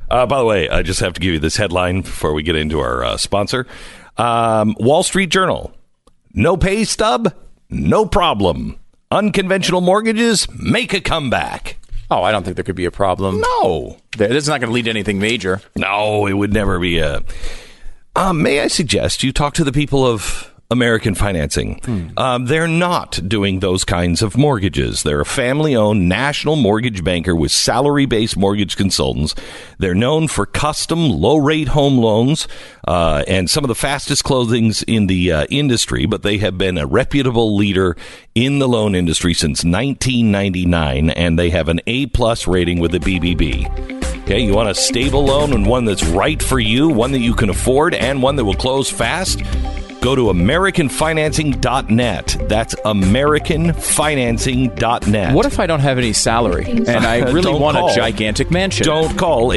By the way, I just have to give you this headline before we get into our sponsor. Wall Street Journal. No pay stub, no problem. Unconventional mortgages make a comeback. Oh, I don't think there could be a problem. No. This is not going to lead to anything major. No, it would never be a... may I suggest you talk to the people of American Financing? They're not doing those kinds of mortgages. They're a family-owned national mortgage banker with salary-based mortgage consultants. They're known for custom low-rate home loans and some of the fastest closings in the industry, but they have been a reputable leader in the loan industry since 1999, and they have an A-plus rating with the BBB. Okay, you want a stable loan and one that's right for you, one that you can afford, and one that will close fast? Go to AmericanFinancing.net. That's AmericanFinancing.net. What if I don't have any salary and I really want a gigantic mansion? Don't call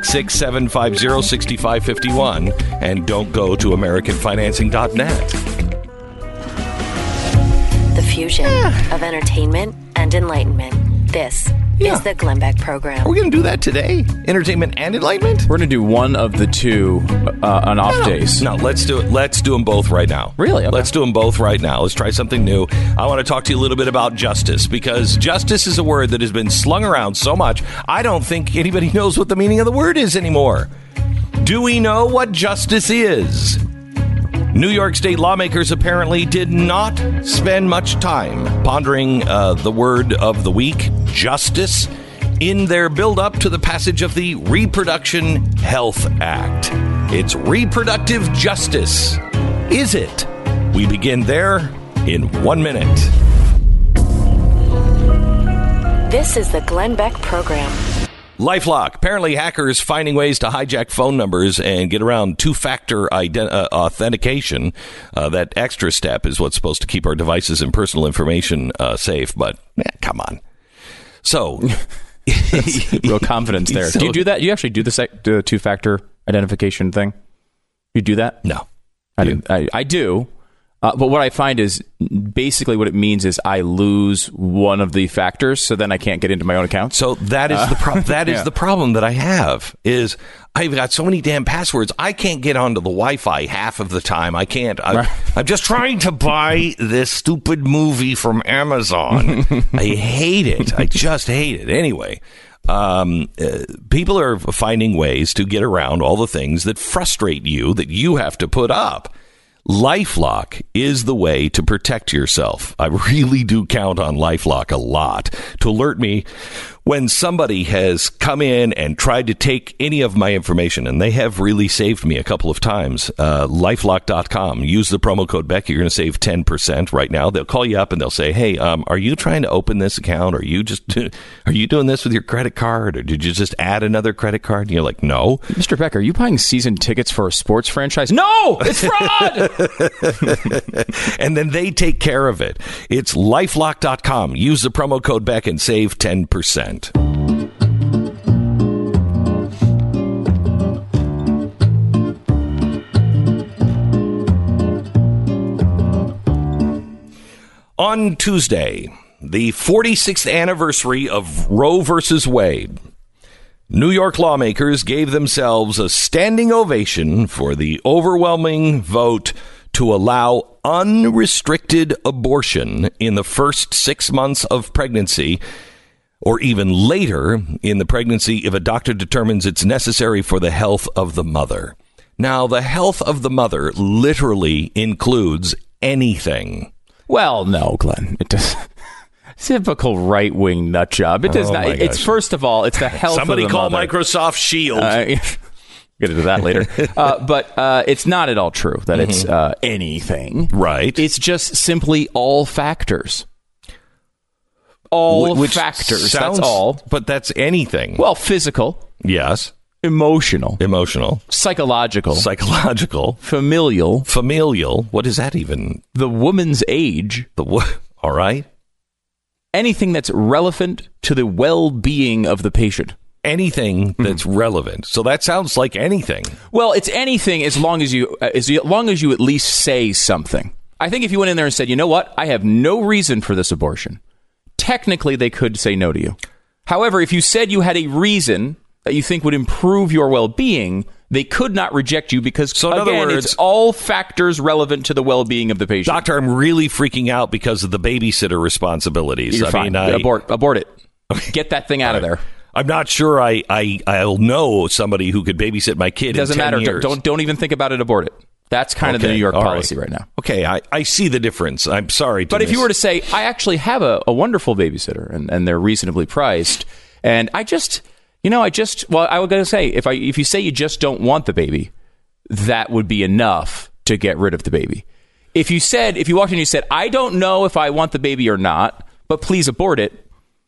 866-750-6551 and don't go to AmericanFinancing.net. The fusion of entertainment and enlightenment. This is the Glenn Beck Program. Are we going to do that today? Entertainment and enlightenment? We're going to do one of the two on off days. No, let's do it. Let's do them both right now. Really? Okay. Let's do them both right now. Let's try something new. I want to talk to you a little bit about justice, because justice is a word that has been slung around so much, I don't think anybody knows what the meaning of the word is anymore. Do we know what justice is? New York State lawmakers apparently did not spend much time pondering the word of the week, justice, in their build-up to the passage of the Reproduction Health Act. It's reproductive justice. Is it? We begin there in 1 minute. This is the Glenn Beck Program. LifeLock. Apparently, hackers finding ways to hijack phone numbers and get around two-factor authentication. That extra step is what's supposed to keep our devices and personal information safe. But come on. So, real confidence there. Do you do that? You actually do the two-factor identification thing? You do that? No. I do. But what I find is basically what it means is I lose one of the factors, so then I can't get into my own account. So that is the problem. That is the problem that I have. Is I've got so many damn passwords. I can't get onto the Wi-Fi half of the time. I can't. I'm just trying to buy this stupid movie from Amazon. I hate it. I just hate it. Anyway. People are finding ways to get around all the things that frustrate you that you have to put up. LifeLock is the way to protect yourself. I really do count on LifeLock a lot to alert me when somebody has come in and tried to take any of my information, and they have really saved me a couple of times. LifeLock.com. Use the promo code Beck. You're going to save 10% right now. They'll call you up and they'll say, hey, are you trying to open this account? Are you doing this with your credit card? Or did you just add another credit card? And you're like, no. Mr. Beck, are you buying season tickets for a sports franchise? No, it's fraud! And then they take care of it. It's LifeLock.com. Use the promo code Beck and save 10%. On Tuesday, the 46th anniversary of Roe versus Wade, New York lawmakers gave themselves a standing ovation for the overwhelming vote to allow unrestricted abortion in the first 6 months of pregnancy, or even later in the pregnancy if a doctor determines it's necessary for the health of the mother. Now, the health of the mother literally includes anything. Well, no, Glenn. It does. Typical right-wing nut job. It does not. It's first of all, it's the health of the mother. Somebody call Microsoft Shield. Get into that later. But it's not at all true that it's anything. Right. It's just simply all factors. All factors. That's all. But that's anything. Well, physical. Yes. Emotional. Psychological. Familial. What is that even? The woman's age. All right. Anything that's relevant to the well-being of the patient. Anything that's relevant. So that sounds like anything. Well, it's anything as long as you at least say something. I think if you went in there and said, you know what, I have no reason for this abortion, technically they could say no to you. However, if you said you had a reason that you think would improve your well-being, they could not reject you because, so in again, other words, it's all factors relevant to the well-being of the patient. Doctor, I'm really freaking out because of the babysitter responsibilities. You're fine. Abort it. Get that thing out of there. I'm not sure I'll know somebody who could babysit my kid. It doesn't in 10 matter. years. Don't even think about it. Abort it. That's kind of the New York policy right now. Okay, I see the difference. I'm sorry. But if you were to say, I actually have a wonderful babysitter and they're reasonably priced, and I was going to say, if you say you just don't want the baby, that would be enough to get rid of the baby. If you walked in and you said, I don't know if I want the baby or not, but please abort it,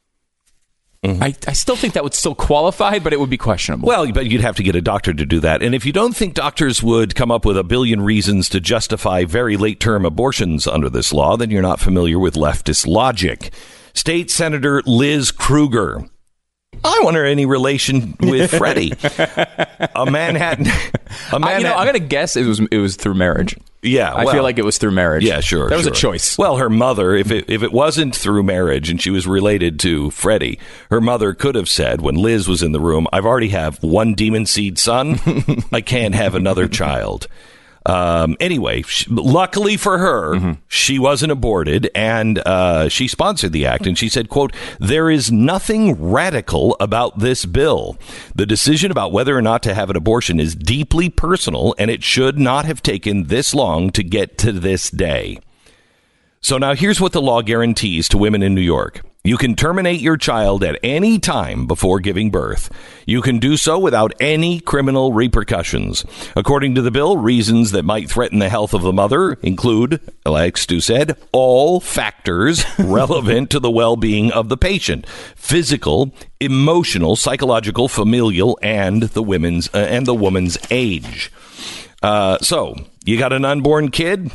I still think that would still qualify, but it would be questionable. Well, but you'd have to get a doctor to do that. And if you don't think doctors would come up with a billion reasons to justify very late-term abortions under this law, then you're not familiar with leftist logic. State Senator Liz Krueger. I wonder any relation with Freddie. a Manhattan. I'm going to guess it was through marriage. Yeah, I feel like it was through marriage. Yeah, sure. That was a choice. Well, her mother, if it wasn't through marriage and she was related to Freddie, her mother could have said when Liz was in the room, I've already have one demon seed son. I can't have another child. Anyway, luckily for her, she wasn't aborted, and she sponsored the act. And she said, quote, there is nothing radical about this bill. The decision about whether or not to have an abortion is deeply personal, and it should not have taken this long to get to this day. So now here's what the law guarantees to women in New York. You can terminate your child at any time before giving birth. You can do so without any criminal repercussions. According to the bill, reasons that might threaten the health of the mother include, like Stu said, all factors relevant to the well-being of the patient: physical, emotional, psychological, familial, and the woman's age. So you got an unborn kid?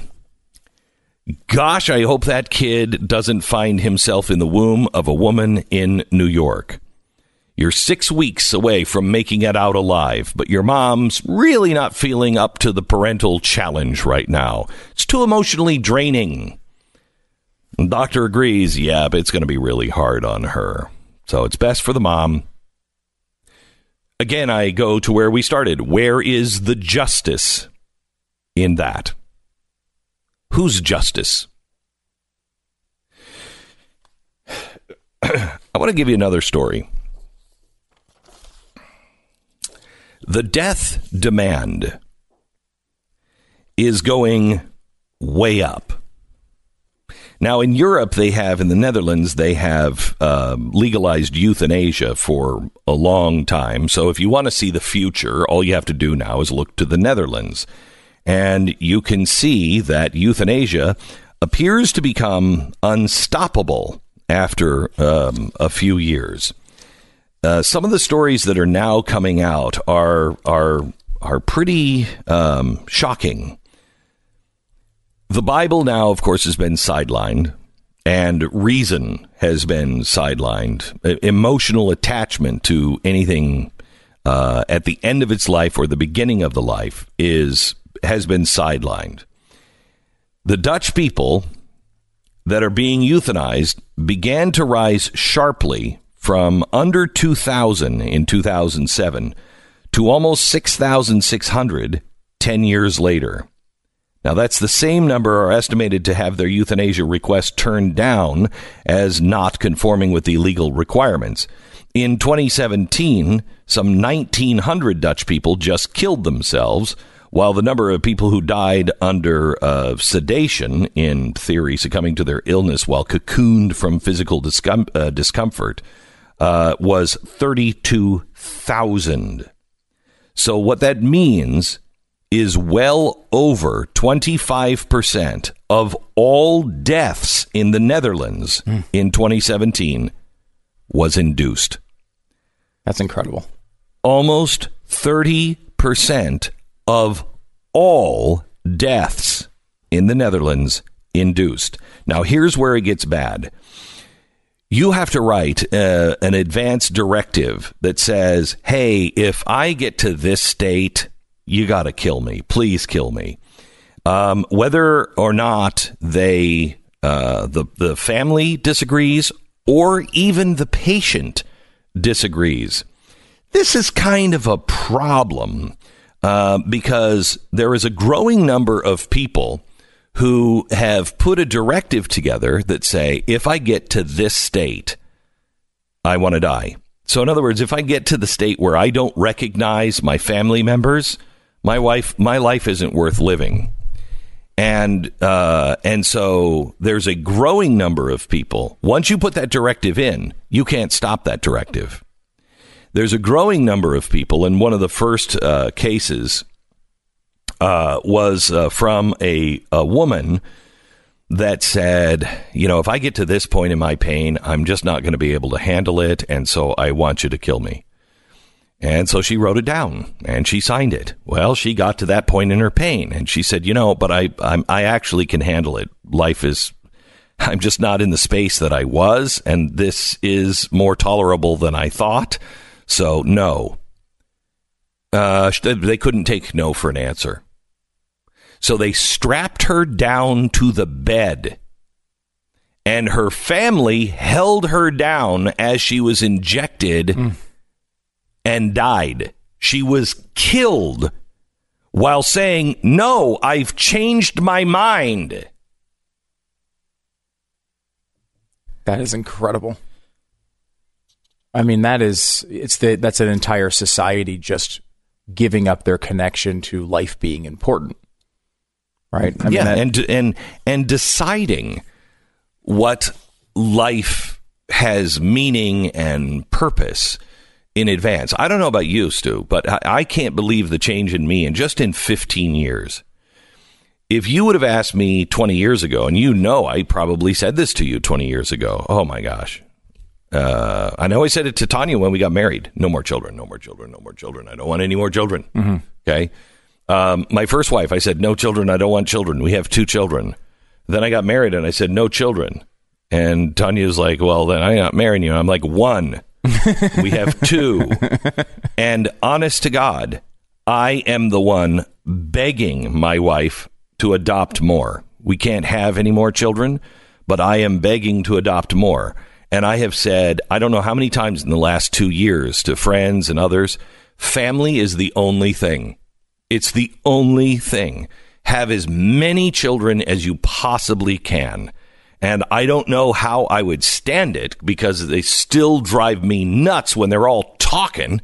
Gosh, I hope that kid doesn't find himself in the womb of a woman in New York. You're 6 weeks away from making it out alive, but your mom's really not feeling up to the parental challenge right now. It's too emotionally draining. The doctor agrees, yeah, but it's going to be really hard on her. So it's best for the mom. Again, I go to where we started. Where is the justice in that? Whose justice? I want to give you another story. The death demand is going way up. Now, in Europe, in the Netherlands, they have legalized euthanasia for a long time. So if you want to see the future, all you have to do now is look to the Netherlands. And you can see that euthanasia appears to become unstoppable after a few years. Some of the stories that are now coming out are pretty shocking. The Bible now, of course, has been sidelined, and reason has been sidelined. Emotional attachment to anything at the end of its life or the beginning of the life has been sidelined. The Dutch people that are being euthanized began to rise sharply from under 2,000 in 2007 to almost 6,600 10 years later. Now, that's the same number are estimated to have their euthanasia request turned down as not conforming with the legal requirements. In 2017, some 1,900 Dutch people just killed themselves, while the number of people who died under sedation, in theory succumbing to their illness while cocooned from physical discomfort, was 32,000. So what that means is well over 25% of all deaths in the Netherlands in 2017 was induced. That's incredible. Almost 30% of all deaths in the Netherlands induced. Now, here's where it gets bad. You have to write an advance directive that says, hey, if I get to this state, you got to kill me. Please kill me. Whether or not the family disagrees or even the patient disagrees. this is kind of a problem because there is a growing number of people who have put a directive together that say, if I get to this state, I want to die. So in other words, if I get to the state where I don't recognize my family members, my life isn't worth living. And so there's a growing number of people. Once you put that directive in, you can't stop that directive. There's a growing number of people, and one of the first cases was from a woman that said, if I get to this point in my pain, I'm just not going to be able to handle it, and so I want you to kill me. And so she wrote it down, and she signed it. Well, she got to that point in her pain, and she said, but I actually can handle it. I'm just not in the space that I was, and this is more tolerable than I thought. So, no. They couldn't take no for an answer. So they strapped her down to the bed, and her family held her down as she was injected and died. She was killed while saying, "No, I've changed my mind." That is incredible. I mean, that's an entire society just giving up their connection to life being important. Right. And deciding what life has meaning and purpose in advance. I don't know about you, Stu, but I can't believe the change in me in 15 years. If you would have asked me 20 years ago, and I probably said this to you 20 years ago. Oh, my gosh. I know I said it to Tanya when we got married. No more children, no more children, no more children. I don't want any more children. Mm-hmm. Okay. My first wife, I said, no children. I don't want children. We have 2 children. Then I got married and I said, no children. And Tanya's like, well, then I'm not marrying you. I'm like, 1. We have 2. And honest to God, I am the one begging my wife to adopt more. We can't have any more children, but I am begging to adopt more. And I have said, I don't know how many times in the last 2 years to friends and others, family is the only thing. It's the only thing. Have as many children as you possibly can. And I don't know how I would stand it because they still drive me nuts when they're all talking.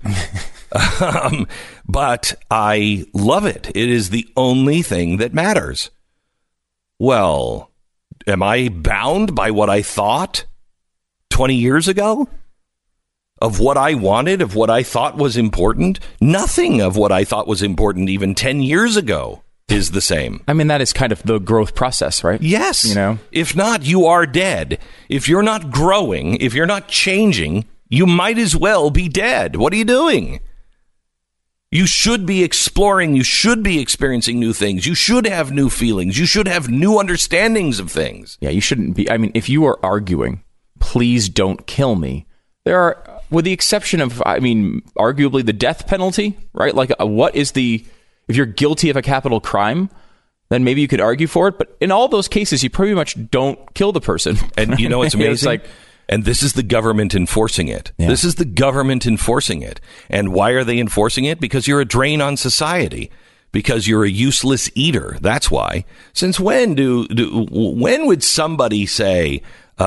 But I love it. It is the only thing that matters. Well, am I bound by what I thought 20 years ago? Of what I wanted, of what I thought was important? Nothing of what I thought was important even 10 years ago is the same. I mean, that is kind of the growth process, right? Yes. If not, you are dead. If you're not growing, if you're not changing, you might as well be dead. What are you doing? You should be exploring. You should be experiencing new things. You should have new feelings. You should have new understandings of things. Yeah, you shouldn't be. I mean, if you are arguing, please don't kill me. There are, with the exception of, arguably the death penalty, right? Like, if you're guilty of a capital crime, then maybe you could argue for it. But in all those cases, you pretty much don't kill the person. And you know what's amazing? And this is the government enforcing it. Yeah. This is the government enforcing it. And why are they enforcing it? Because you're a drain on society. Because you're a useless eater. That's why. Since when when would somebody say,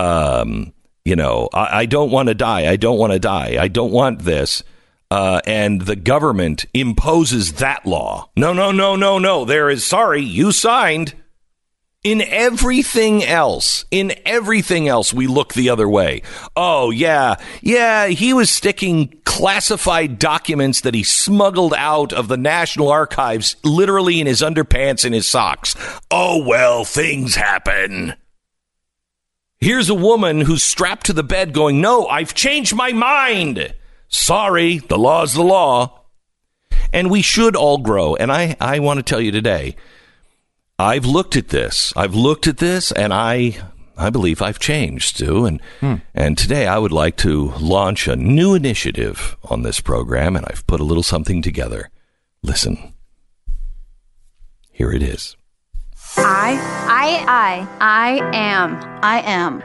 I don't want to die. I don't want to die. I don't want this. And the government imposes that law. No. Sorry, you signed. In everything else, we look the other way. Oh, yeah, he was sticking classified documents that he smuggled out of the National Archives literally in his underpants and his socks. Oh, well, things happen. Here's a woman who's strapped to the bed going, no, I've changed my mind. Sorry, the law's the law. And we should all grow. And I want to tell you today, I've looked at this, and I believe I've changed, Stu. And today I would like to launch a new initiative on this program, and I've put a little something together. Listen. Here it is. I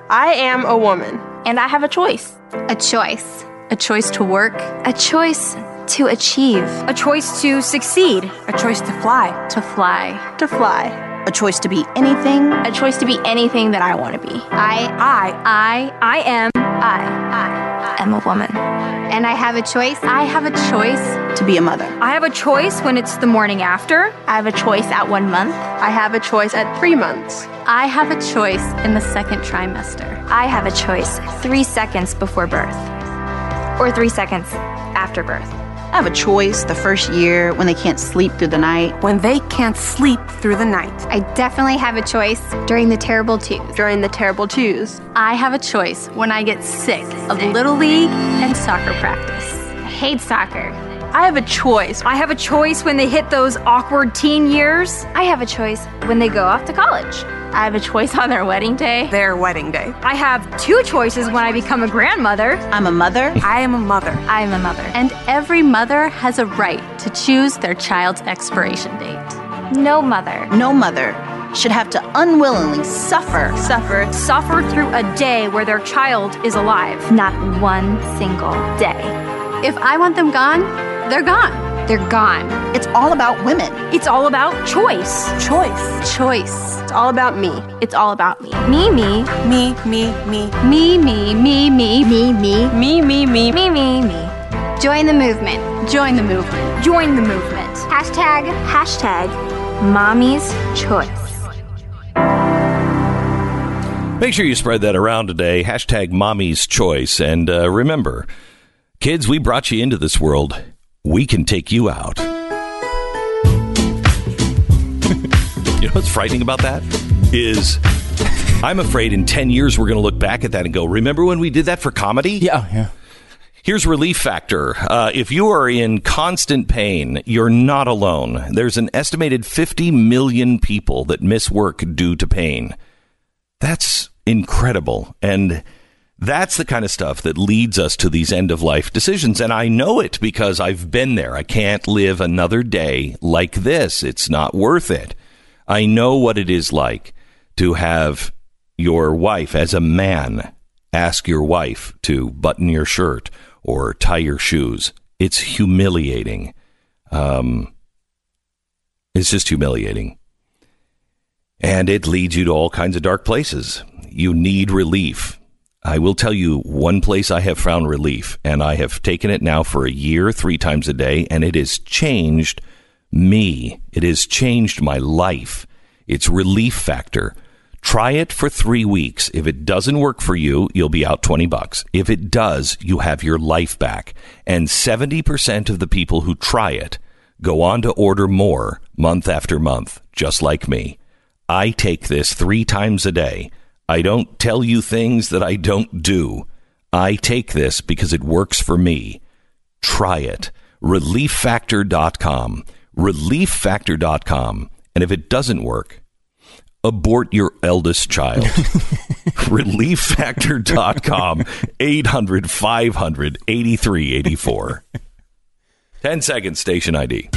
am a woman. And I have a choice. A choice to work. A choice To achieve. A choice to succeed. A choice to fly. To fly. To fly. A choice to be anything. A choice to be anything that I want to be. I am a woman. And I have a choice. I have a choice to be a mother. I have a choice when it's the morning after. I have a choice at 1 month. I have a choice at 3 months. I have a choice in the second trimester. I have a choice 3 seconds before birth. Or 3 seconds after birth. I have a choice the first year when they can't sleep through the night. When they can't sleep through the night. I definitely have a choice during the terrible twos. During the terrible twos. I have a choice when I get sick of Little League and soccer practice. I hate soccer. I have a choice. I have a choice when they hit those awkward teen years. I have a choice when they go off to college. I have a choice on their wedding day. Their wedding day. I have 2 choices when I become a grandmother. I'm a mother. I am a mother. I am a mother. And every mother has a right to choose their child's expiration date. No mother. No mother should have to unwillingly suffer through a day where their child is alive. Not one single day. If I want them gone, they're gone. They're gone. It's all about women. It's all about choice. Choice. It's all about me. It's all about me. Me. Me. Me. Join the movement. Join the movement. Join the movement. Hashtag Mommy's Choice. Make sure you spread that around today. Hashtag Mommy's Choice. And remember, kids, we brought you into this world. We can take you out. You know what's frightening about that? Is I'm afraid in 10 years we're going to look back at that and go, remember when we did that for comedy? Yeah. Here's Relief Factor. If you are in constant pain, you're not alone. There's an estimated 50 million people that miss work due to pain. That's incredible. And that's the kind of stuff that leads us to these end-of-life decisions. And I know it because I've been there. I can't live another day like this. It's not worth it. I know what it is like to have your wife, as a man, ask your wife to button your shirt or tie your shoes. It's humiliating. It's just humiliating. And it leads you to all kinds of dark places. You need relief. I will tell you one place I have found relief, and I have taken it now for a year, 3 times a day, and it has changed me. It has changed my life. It's Relief Factor. Try it for 3 weeks. If it doesn't work for you, you'll be out $20. If it does, you have your life back. And 70% of the people who try it go on to order more month after month, just like me. I take this 3 times a day. I don't tell you things that I don't do. I take this because it works for me. Try it. ReliefFactor.com. ReliefFactor.com. And if it doesn't work, abort your eldest child. ReliefFactor.com. 800-500-8384. 10 seconds, station ID.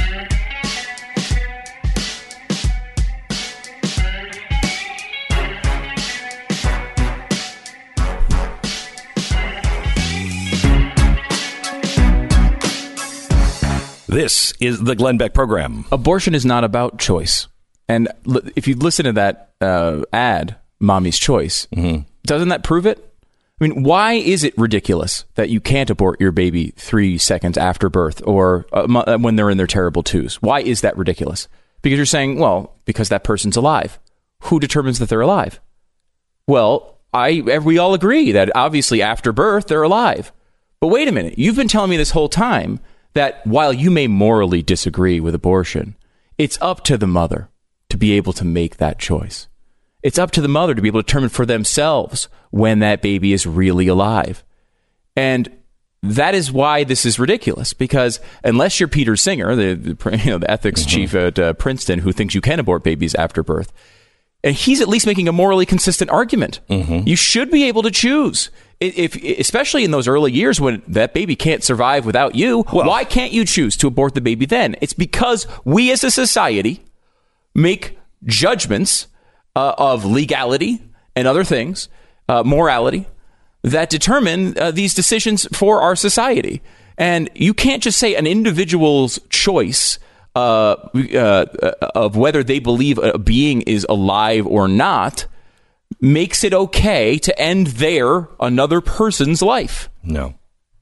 This is the Glenn Beck Program. Abortion is not about choice. And if you listen to that ad, Mommy's Choice, doesn't that prove it? I mean, why is it ridiculous that you can't abort your baby 3 seconds after birth or when they're in their terrible twos? Why is that ridiculous? Because you're saying, well, because that person's alive. Who determines that they're alive? Well, we all agree that obviously after birth, they're alive. But wait a minute. You've been telling me this whole time that while you may morally disagree with abortion, it's up to the mother to be able to make that choice. It's up to the mother to be able to determine for themselves when that baby is really alive. And that is why this is ridiculous, because unless you're Peter Singer, the ethics chief at Princeton, who thinks you can abort babies after birth, and he's at least making a morally consistent argument. You should be able to choose. If especially in those early years when that baby can't survive without you, why can't you choose to abort the baby then? It's because we as a society make judgments of legality and other things, morality, that determine these decisions for our society. And you can't just say an individual's choice of whether they believe a being is alive or not makes it okay to end another person's life. No.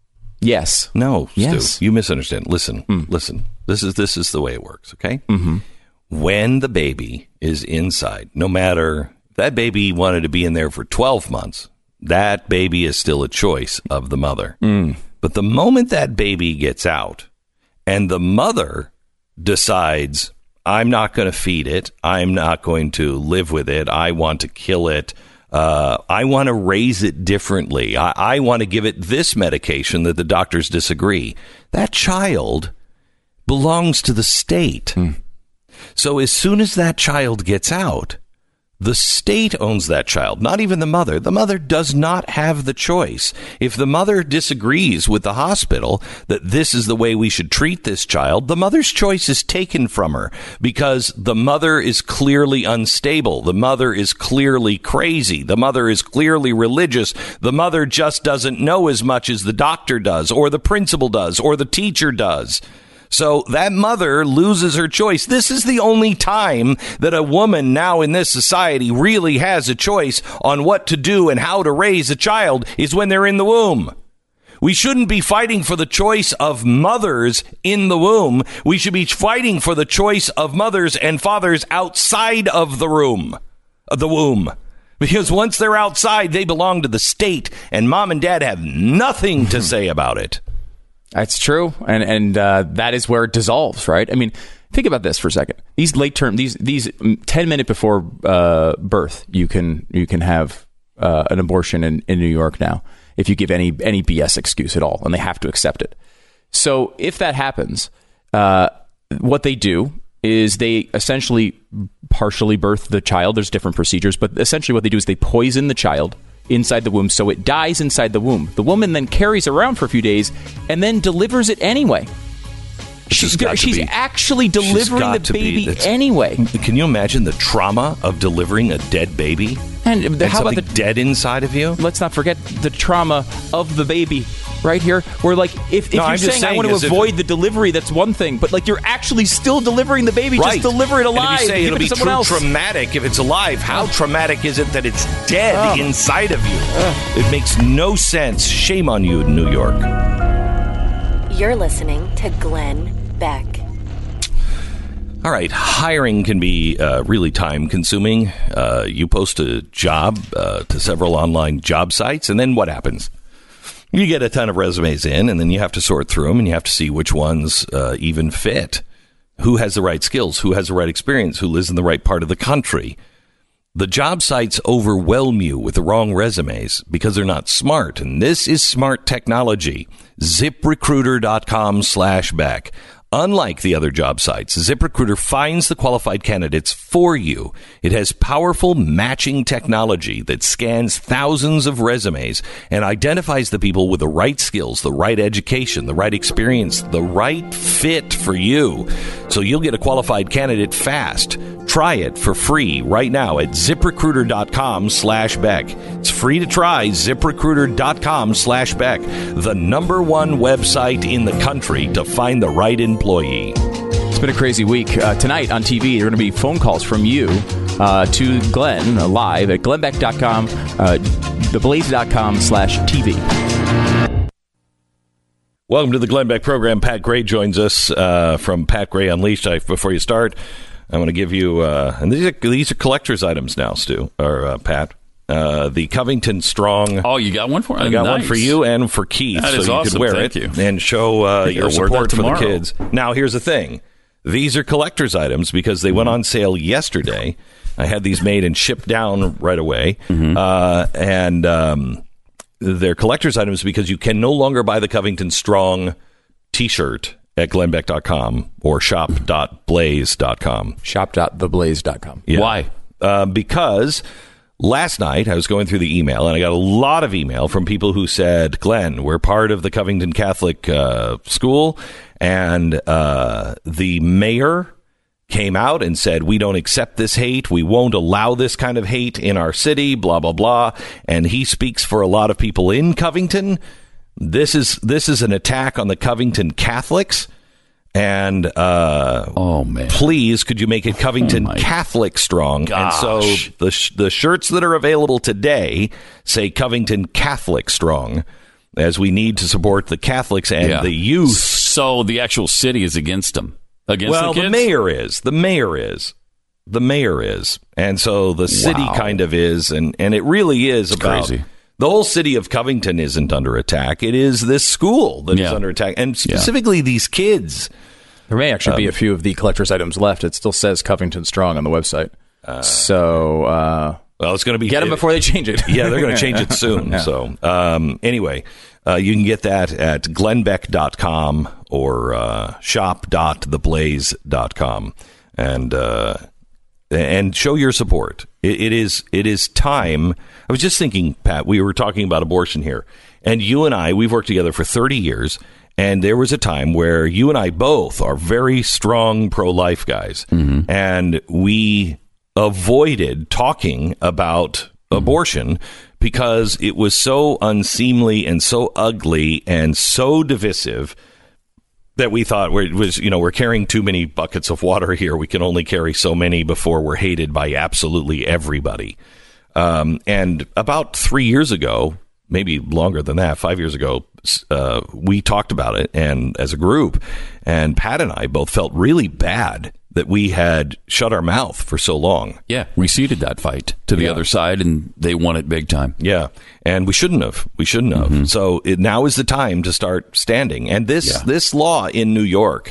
Yes. No, yes. Stu, you misunderstand. Listen. This is the way it works, okay? Mm-hmm. When the baby is inside, no matter if that baby wanted to be in there for 12 months, that baby is still a choice of the mother. But the moment that baby gets out and the mother decides, I'm not going to feed it, I'm not going to live with it, I want to kill it, I want to raise it differently, I want to give it this medication that the doctors disagree, that child belongs to the state. So as soon as that child gets out, the state owns that child, not even the mother. The mother does not have the choice. If the mother disagrees with the hospital that this is the way we should treat this child, the mother's choice is taken from her because the mother is clearly unstable. The mother is clearly crazy. The mother is clearly religious. The mother just doesn't know as much as the doctor does, or the principal does, or the teacher does. So that mother loses her choice. This is the only time that a woman now in this society really has a choice on what to do and how to raise a child is when they're in the womb. We shouldn't be fighting for the choice of mothers in the womb. We should be fighting for the choice of mothers and fathers outside of the womb. Because once they're outside, they belong to the state, and mom and dad have nothing to say about it. That's true, and that is where it dissolves, right? I mean, think about this for a second. These late term, these 10 minutes before birth, you can have an abortion in New York now if you give any BS excuse at all, and they have to accept it. So if that happens, what they do is they essentially partially birth the child. There's different procedures, but essentially what they do is they poison the child inside the womb, so it dies inside the womb. The woman then carries around for a few days and then delivers it anyway. She's actually delivering the baby anyway. Can you imagine the trauma of delivering a dead baby? And how about the dead inside of you? Let's not forget the trauma of the baby right here. Where like if you're saying I want to avoid the delivery, that's one thing. But like you're actually still delivering the baby. Right. Just deliver it alive. And if you say it'll be traumatic if it's alive, how traumatic is it that it's dead inside of you? It makes no sense. Shame on you, New York. You're listening to Glenn Beck. All right, hiring can be really time-consuming. You post a job to several online job sites, and then what happens? You get a ton of resumes in, and then you have to sort through them, and you have to see which ones even fit. Who has the right skills? Who has the right experience? Who lives in the right part of the country? The job sites overwhelm you with the wrong resumes because they're not smart, and this is smart technology. ZipRecruiter.com/Beck. Unlike the other job sites, ZipRecruiter finds the qualified candidates for you. It has powerful matching technology that scans thousands of resumes and identifies the people with the right skills, the right education, the right experience, the right fit for you. So you'll get a qualified candidate fast. Try it for free right now at ZipRecruiter.com/Beck. It's free to try. ZipRecruiter.com/Beck. The #1 website in the country to find the right employee. It's been a crazy week. Tonight on TV, there are going to be phone calls from you to Glenn live at glennbeck.com, theblaze.com/TV. Welcome to the Glenn Beck program. Pat Gray joins us from Pat Gray Unleashed. Before you start, I want to give you, and these are collector's items now, Stu, or Pat. The Covington Strong. Oh, you got one for me? I got one for you and for Keith, that is so you awesome. could wear Thank it you. and show your support for the tomorrow. kids. Now, here's the thing. These are collector's items because they went on sale yesterday. I had these made and shipped down right away. And they're collector's items because you can no longer buy the Covington Strong T-shirt at glennbeck.com or shop.blaze.com. Shop.theblaze.com. Yeah. Why? Because last night I was going through the email and I got a lot of email from people who said, Glenn, we're part of the Covington Catholic school, and the mayor came out and said, we don't accept this hate. We won't allow this kind of hate in our city, blah, blah, blah. And he speaks for a lot of people in Covington. This is an attack on the Covington Catholics. And oh man, please, could you make it Covington Catholic Strong? Gosh. And so the shirts that are available today say Covington Catholic Strong, as we need to support the Catholics and the youth. So the actual city is against them. Against the kids? The mayor is. And so the city kind of is. And it really is about crazy. The whole city of Covington isn't under attack. It is this school that is under attack. And specifically these kids. There may actually be a few of the collector's items left. It still says Covington Strong on the website. Well, it's going to be... Get them before they change it. Yeah, they're going to change it soon. Yeah. So anyway, you can get that at glennbeck.com or shop.theblaze.com and show your support. It is time. I was just thinking, Pat, we were talking about abortion here, and you and I, we've worked together for 30 years, and there was a time where you and I both are very strong pro-life guys, and we avoided talking about abortion because it was so unseemly and so ugly and so divisive that we thought we're carrying too many buckets of water here. We can only carry so many before we're hated by absolutely everybody. And about 3 years ago, maybe longer than that, 5 years ago, we talked about it, and as a group, and Pat and I both felt really bad that we had shut our mouth for so long. Yeah, we ceded that fight to the other side, and they won it big time. Yeah, and we shouldn't have. So now is the time to start standing. And this law in New York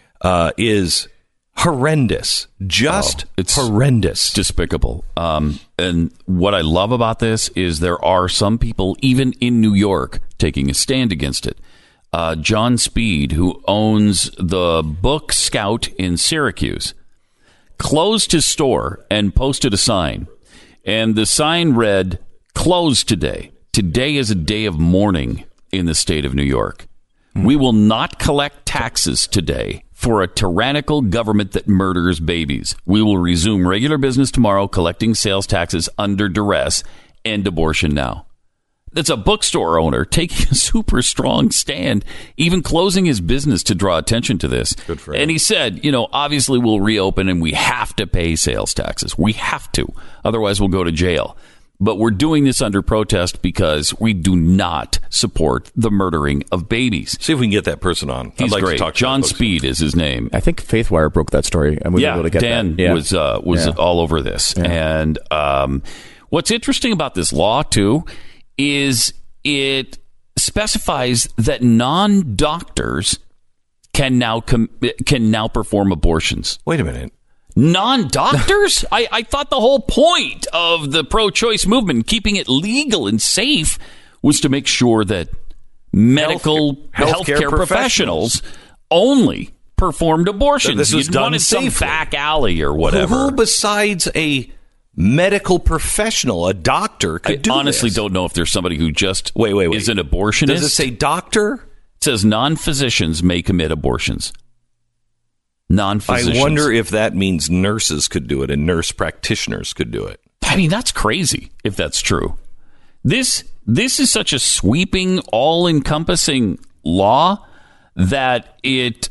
is horrendous. It's horrendous. Despicable. And what I love about this is there are some people, even in New York, taking a stand against it. John Speed, who owns the Book Scout in Syracuse, closed his store and posted a sign. And the sign read, "Closed today. Today is a day of mourning in the state of New York. We will not collect taxes today for a tyrannical government that murders babies. We will resume regular business tomorrow, collecting sales taxes under duress. End abortion now." That's a bookstore owner taking a super strong stand, even closing his business to draw attention to this. Good for him. And he said, obviously we'll reopen and we have to pay sales taxes. We have to. Otherwise we'll go to jail. But we're doing this under protest because we do not support the murdering of babies. See if we can get that person on. He's I'd like great. to talk to John Speed is his name. I think Faithwire broke that story, and we were able to get Dan that. was all over this. Yeah. And what's interesting about this law, too, is it specifies that non-doctors can now perform abortions. Wait a minute. Non-doctors? I thought the whole point of the pro-choice movement, keeping it legal and safe, was to make sure that medical healthcare professionals only performed abortions. This was done safely. Some back alley or whatever. Who besides a medical professional, a doctor, could do this? I honestly don't know if there's somebody who just is an abortionist. Does it say doctor? It says non-physicians may commit abortions. Non-physicians. I wonder if that means nurses could do it and nurse practitioners could do it. I mean, that's crazy if that's true. This is such a sweeping, all-encompassing law that it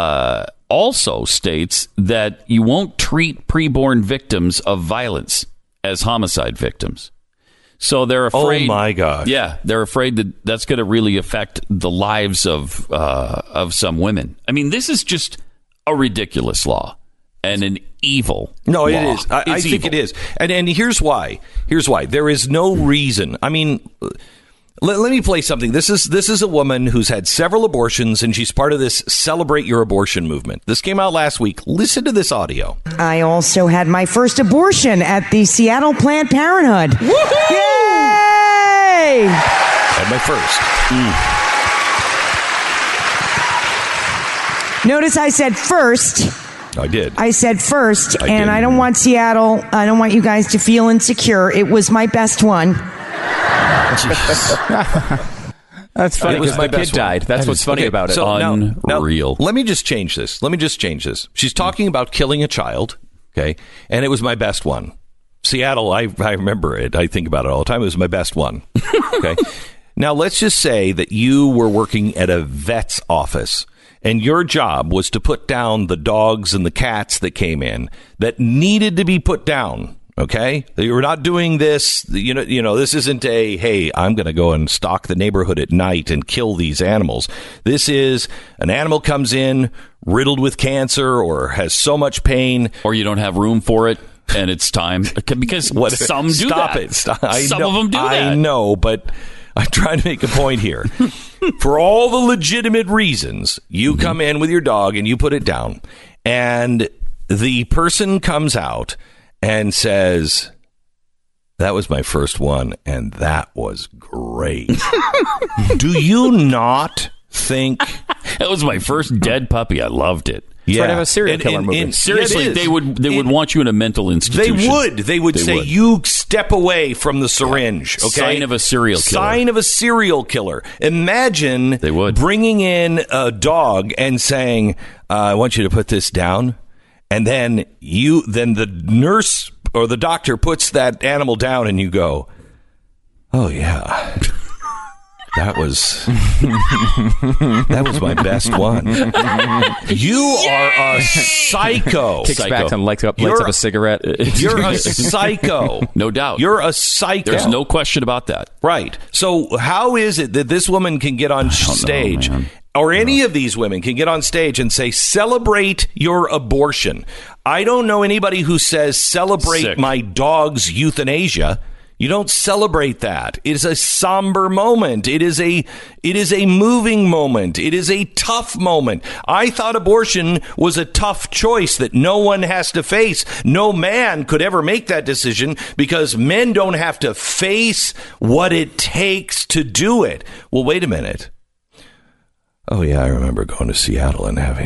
also states that you won't treat preborn victims of violence as homicide victims. So they're afraid. Oh my gosh! Yeah, they're afraid that that's going to really affect the lives of some women. I mean, this is just a ridiculous law and an evil law. It is. I think it is. And here's why. There is no reason. I mean, let me play something. This is a woman who's had several abortions, and she's part of this Celebrate Your Abortion movement. This came out last week. Listen to this audio. I also had my first abortion at the Seattle Planned Parenthood. Woohoo! Yay! Had my first. Notice I said first. I did. I said first, and I don't want Seattle, I don't want you guys to feel insecure. It was my best one. That's funny because my kid died. That's what's funny about it. So unreal. Now, let me just change this. She's talking about killing a child, okay? And it was my best one. Seattle, I remember it. I think about it all the time. It was my best one, okay? Now, let's just say that you were working at a vet's office and your job was to put down the dogs and the cats that came in that needed to be put down. Okay, you were not doing this. You know, this isn't a, hey, I'm going to go and stalk the neighborhood at night and kill these animals. This is an animal comes in riddled with cancer or has so much pain, or you don't have room for it, and it's time because some do stop that. It. Stop. Some of them do that. I know, but I'm trying to make a point here. For all the legitimate reasons, you come in with your dog and you put it down, and the person comes out and says, that was my first one, and that was great. Do you not think... That was my first dead puppy. I loved it. Yeah. Sort of a serial killer movie. Seriously, they would want you in a mental institution. They would say, you step away from the syringe. Okay? Sign of a serial killer. Sign of a serial killer. Imagine they would. Bringing in a dog and saying, I want you to put this down. And then the nurse or the doctor puts that animal down and you go, oh, yeah. That was my best one. You are a psycho. Kicks back and lights up a cigarette. You're a psycho. No doubt. You're a psycho. There's no question about that. Right. So how is it that this woman can get on stage, or any of these women can get on stage and say, celebrate your abortion? I don't know anybody who says, celebrate my dog's euthanasia. You don't celebrate that. It is a somber moment. It is a moving moment. It is a tough moment. I thought abortion was a tough choice that no one has to face. No man could ever make that decision because men don't have to face what it takes to do it. Well, wait a minute. Oh, yeah, I remember going to Seattle and having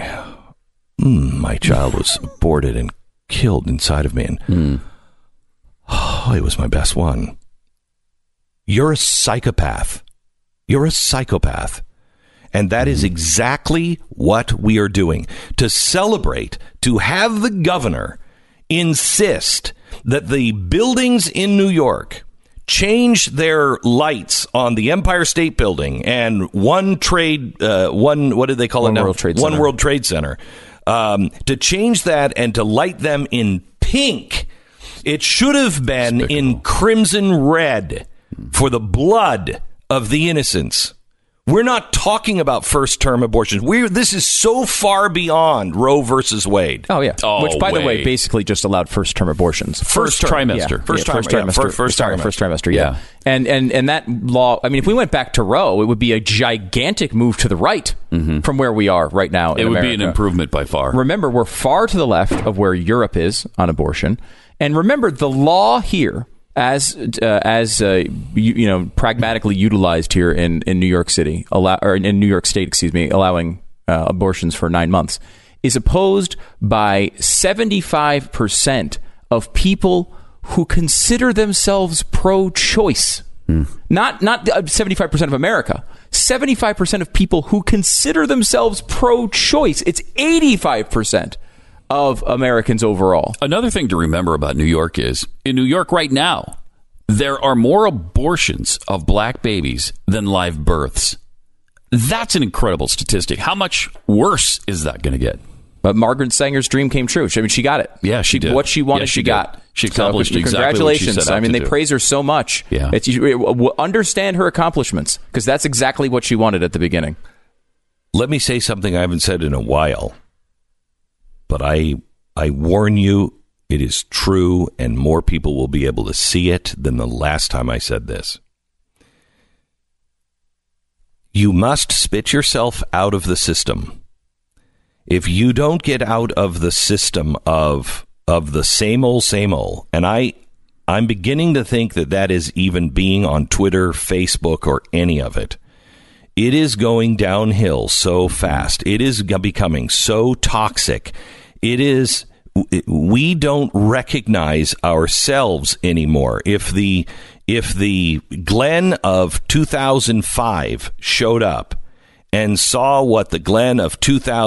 my child was aborted and killed inside of me. And oh, it was my best one. You're a psychopath. You're a psychopath. And that is exactly what we are doing. To celebrate, to have the governor insist that the buildings in New York change their lights on the Empire State Building and what did they call it now? One World Trade Center. To change that and to light them in pink. It should have been in crimson red for the blood of the innocents. We're not talking about first-term abortions. This is so far beyond Roe versus Wade. Oh, yeah. Which, by the way, basically just allowed first-term abortions. First trimester. Yeah. First trimester, yeah. And that law, I mean, if we went back to Roe, it would be a gigantic move to the right from where we are right now in America. It would be an improvement by far. Remember, we're far to the left of where Europe is on abortion. And remember, the law here, as pragmatically utilized here in New York City, in New York State, allowing abortions for 9 months, is opposed by 75% of people who consider themselves pro-choice. Not 75% of America. 75% of people who consider themselves pro-choice. It's 85%. Of Americans overall. Another thing to remember about New York is, in New York right now, there are more abortions of black babies than live births. That's an incredible statistic. How much worse is that going to get? But Margaret Sanger's dream came true. I mean, she got it. Yeah, she did. What she wanted, she got. She accomplished exactly congratulations. what she set out I mean, to they do. praise her so much. Yeah. Understand her accomplishments, because that's exactly what she wanted at the beginning. Let me say something I haven't said in a while. But I warn you, it is true, and more people will be able to see it than the last time I said this. You must spit yourself out of the system. If you don't get out of the system of the same old, and I'm beginning to think that is even being on Twitter, Facebook, or any of it. It is going downhill so fast. It is becoming so toxic. We don't recognize ourselves anymore. If the Glenn of 2005 showed up and saw what the Glenn of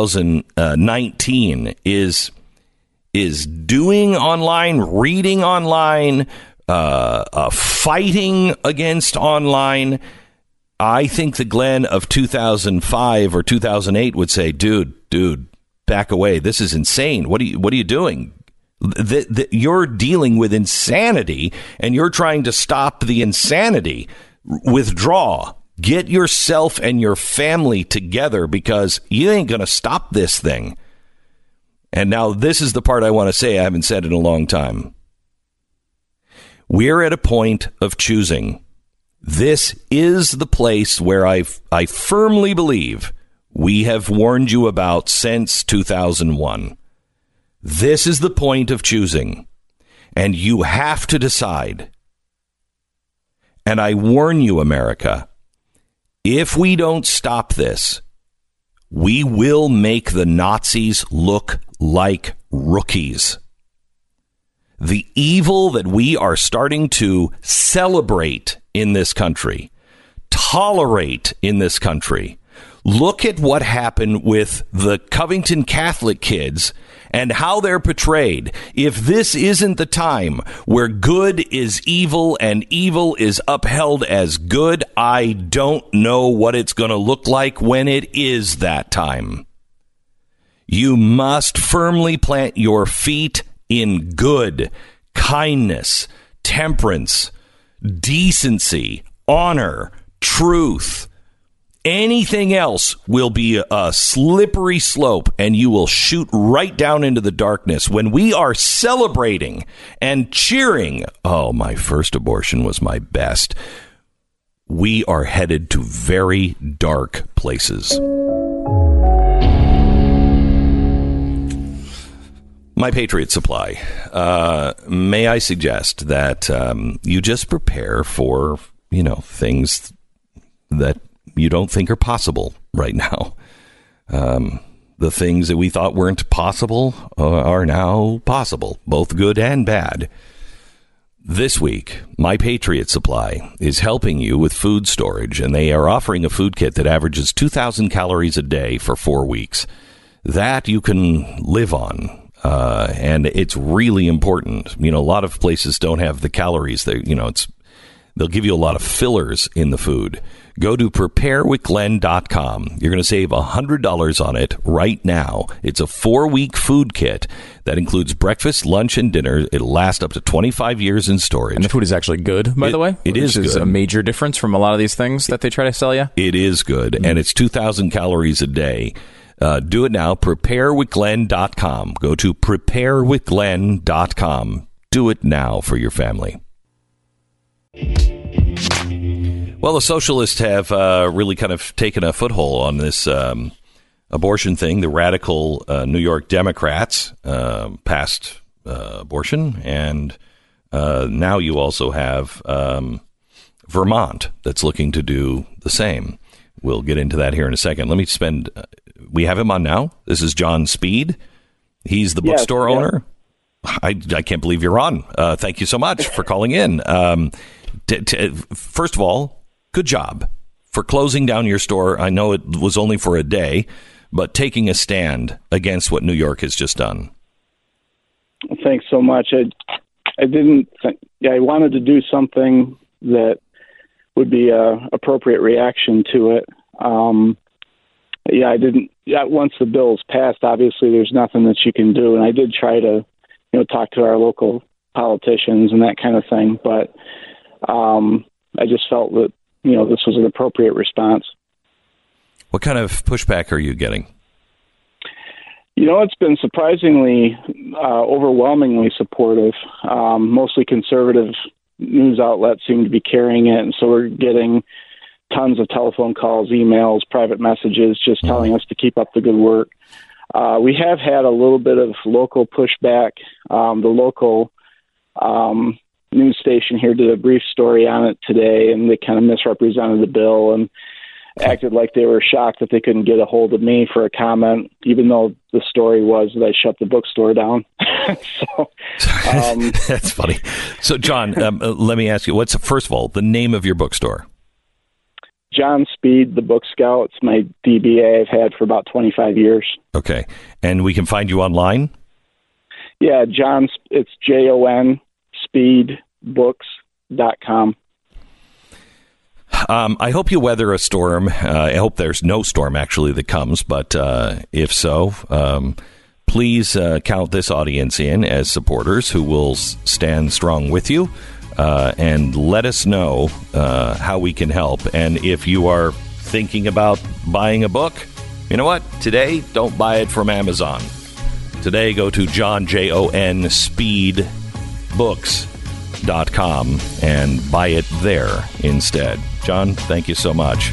2019 is doing online, reading online, fighting against online, I think the Glenn of 2005 or 2008 would say, dude, back away. This is insane. What are you doing? You're dealing with insanity, and you're trying to stop the insanity. Withdraw. Get yourself and your family together, because you ain't going to stop this thing. And now this is the part I want to say I haven't said in a long time. We're at a point of choosing. This is the place where I firmly believe we have warned you about since 2001. This is the point of choosing, and you have to decide. And I warn you, America, if we don't stop this, we will make the Nazis look like rookies. The evil that we are starting to celebrate in this country, tolerate in this country. Look at what happened with the Covington Catholic kids and how they're portrayed. If this isn't the time where good is evil and evil is upheld as good, I don't know what it's going to look like when it is that time. You must firmly plant your feet in good, kindness, temperance, decency, honor, truth. Anything else will be a slippery slope, and you will shoot right down into the darkness. When we are celebrating and cheering, oh, my first abortion was my best, we are headed to very dark places. My Patriot Supply. May I suggest that you just prepare for, things that you don't think are possible right now. The things that we thought weren't possible are now possible, both good and bad. This week, My Patriot Supply is helping you with food storage, and they are offering a food kit that averages 2,000 calories a day for 4 weeks. That you can live on. And it's really important. A lot of places don't have the calories. They'll give you a lot of fillers in the food. Go to preparewithglenn.com. You're going to save $100 on it right now. It's a 4-week food kit that includes breakfast, lunch, and dinner. It'll last up to 25 years in storage. And the food is actually good, by the way. It is good. Which is a major difference from a lot of these things that they try to sell you. It is good, and it's 2,000 calories a day. Do it now, preparewithglenn.com. Go to preparewithglenn.com. Do it now for your family. Well, the socialists have really kind of taken a foothold on this abortion thing. The radical New York Democrats passed abortion, and now you also have Vermont that's looking to do the same. We'll get into that here in a second. Let me we have him on now. This is John Speed. He's the bookstore owner. I can't believe you're on. Thank you so much for calling in. First of all, good job for closing down your store. I know it was only for a day, but taking a stand against what New York has just done. Thanks so much. I wanted to do something that would be a appropriate reaction to it. I didn't. Once the bill's passed, obviously there's nothing that you can do, and I did try to, talk to our local politicians and that kind of thing, but I just felt that this was an appropriate response. What kind of pushback are you getting? It's been surprisingly, overwhelmingly supportive. Mostly conservative news outlets seem to be carrying it, and so we're getting tons of telephone calls, emails, private messages, just telling us to keep up the good work. We have had a little bit of local pushback. The local news station here did a brief story on it today, and they kind of misrepresented the bill and acted like they were shocked that they couldn't get a hold of me for a comment, even though the story was that I shut the bookstore down. That's funny. So, John, let me ask you, first of all, the name of your bookstore? John Speed, the Book Scout. It's my DBA I've had for about 25 years. Okay. And we can find you online? Yeah, it's JON, speedbooks.com. I hope you weather a storm. I hope there's no storm, actually, that comes. But if so, please count this audience in as supporters who will stand strong with you. And let us know how we can help. And if you are thinking about buying a book, you know what? Today, don't buy it from Amazon. Today, go to JohnSpeedBooks.com and buy it there instead. John, thank you so much.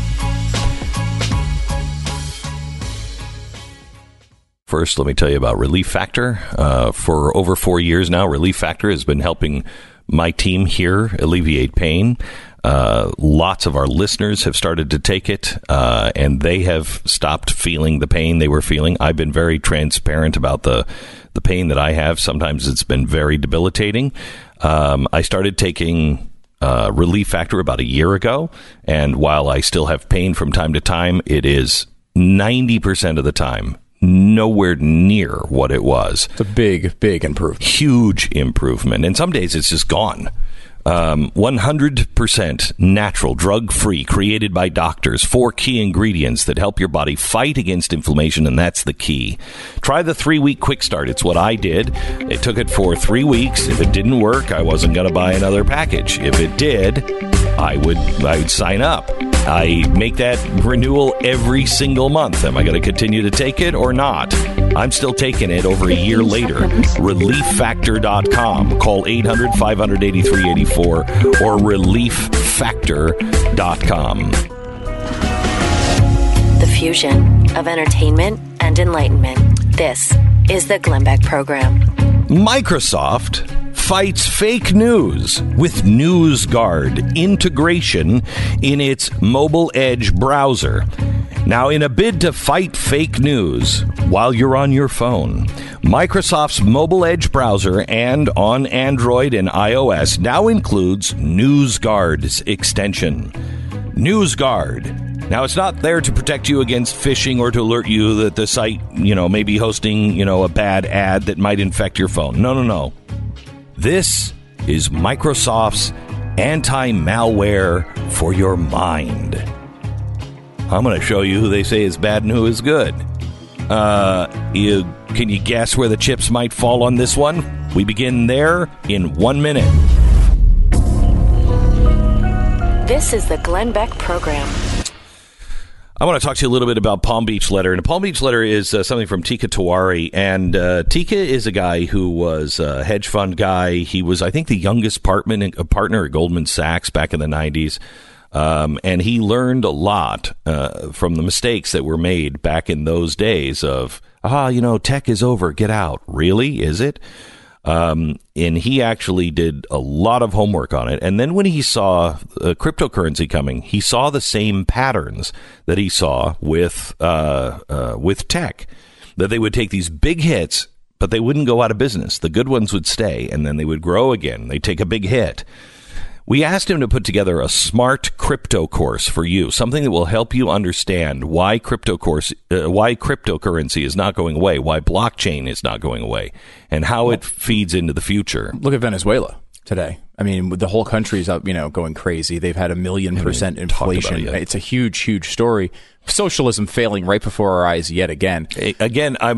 First, let me tell you about Relief Factor. For over 4 years now, Relief Factor has been helping my team here alleviate pain. Lots of our listeners have started to take it, and they have stopped feeling the pain they were feeling. I've been very transparent about the pain that I have. Sometimes it's been very debilitating. I started taking Relief Factor about a year ago, and while I still have pain from time to time, it is 90% of the time nowhere near what it was. It's a big improvement. Huge improvement. And some days it's just gone. 100% natural, drug-free, created by doctors. 4 key ingredients that help your body fight against inflammation, and that's the key. Try the 3-week quick start. It's what I did. It took it for 3 weeks. If it didn't work, I wasn't going to buy another package. If it did, I would sign up. I make that renewal every single month. Am I going to continue to take it or not? I'm still taking it over a year later. ReliefFactor.com. Call 800-500-8384 or ReliefFactor.com. The fusion of entertainment and enlightenment. This is the Glenn Beck Program. Microsoft fights fake news with NewsGuard integration in its Mobile Edge browser. Now, in a bid to fight fake news while you're on your phone, Microsoft's Mobile Edge browser and on Android and iOS now includes NewsGuard's extension. NewsGuard. Now, it's not there to protect you against phishing or to alert you that the site, may be hosting, a bad ad that might infect your phone. No. This is Microsoft's anti-malware for your mind. I'm going to show you who they say is bad and who is good. Can you guess where the chips might fall on this one? We begin there in 1 minute. This is the Glenn Beck Program. I want to talk to you a little bit about Palm Beach Letter. And a Palm Beach Letter is something from Tika Tiwari. And Tika is a guy who was a hedge fund guy. He was, I think, the youngest partner at Goldman Sachs back in the 90s. And he learned a lot from the mistakes that were made back in those days of, tech is over, get out. Really? Is it? And he actually did a lot of homework on it. And then when he saw cryptocurrency coming, he saw the same patterns that he saw with tech, that they would take these big hits, but they wouldn't go out of business. The good ones would stay, and then they would grow again. They'd take a big hit. We asked him to put together a smart crypto course for you, something that will help you understand why cryptocurrency is not going away, why blockchain is not going away, and how it feeds into the future. Look at Venezuela today. I mean, the whole country is up, going crazy. They've had 1,000,000% inflation. It's a huge, huge story. Socialism failing right before our eyes yet again. Again, I'm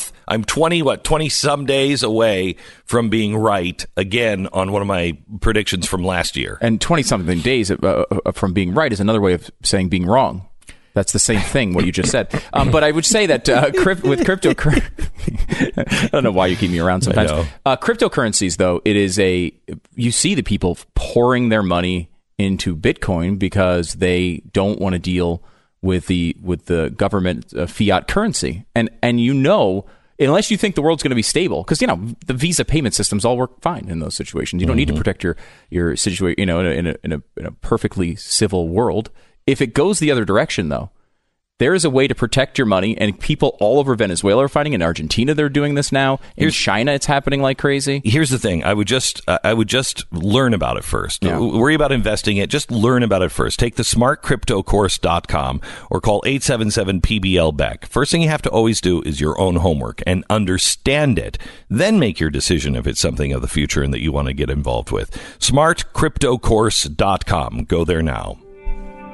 20 some days away from being right again on one of my predictions from last year. And 20 something days from being right is another way of saying being wrong. That's the same thing, what you just said. But I would say that with cryptocurrency, I don't know why you keep me around sometimes. Cryptocurrencies, though, you see the people pouring their money into Bitcoin because they don't want to deal with the government fiat currency. And unless you think the world's going to be stable, because, the Visa payment systems all work fine in those situations. You don't need to protect your situation, in a perfectly civil world. If it goes the other direction, though, there is a way to protect your money, and people all over Venezuela are fighting. In Argentina, they're doing this now. In China, it's happening like crazy. Here's the thing: I would just learn about it first. Yeah. Worry about investing it. Just learn about it first. Take the smartcryptocourse.com or call 877-PBL-BECK. First thing you have to always do is your own homework and understand it. Then make your decision if it's something of the future and that you want to get involved with. Smartcryptocourse.com. Go there now.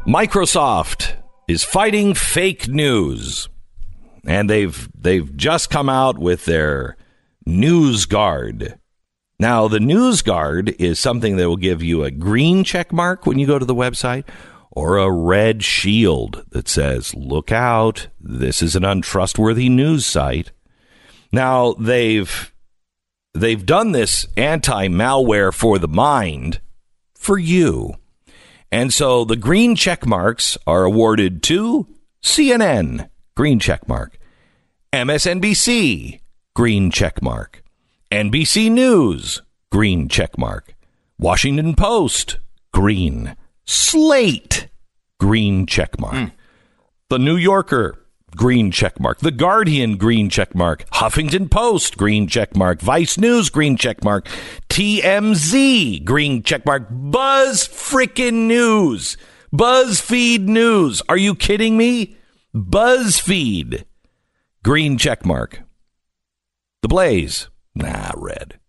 Microsoft is fighting fake news, and they've just come out with their News Guard. Now, the News Guard is something that will give you a green check mark when you go to the website, or a red shield that says, look out, this is an untrustworthy news site. Now, they've done this anti-malware for the mind for you. And so the green check marks are awarded to CNN, green check mark, MSNBC, green check mark, NBC News, green check mark, Washington Post, green, Slate, green check mark, The New Yorker, green check mark, The Guardian, green check mark, Huffington Post, green check mark, Vice News, green check mark, TMZ, green check mark, Buzz frickin' News, BuzzFeed News. Are you kidding me? BuzzFeed, green check mark. The Blaze, red.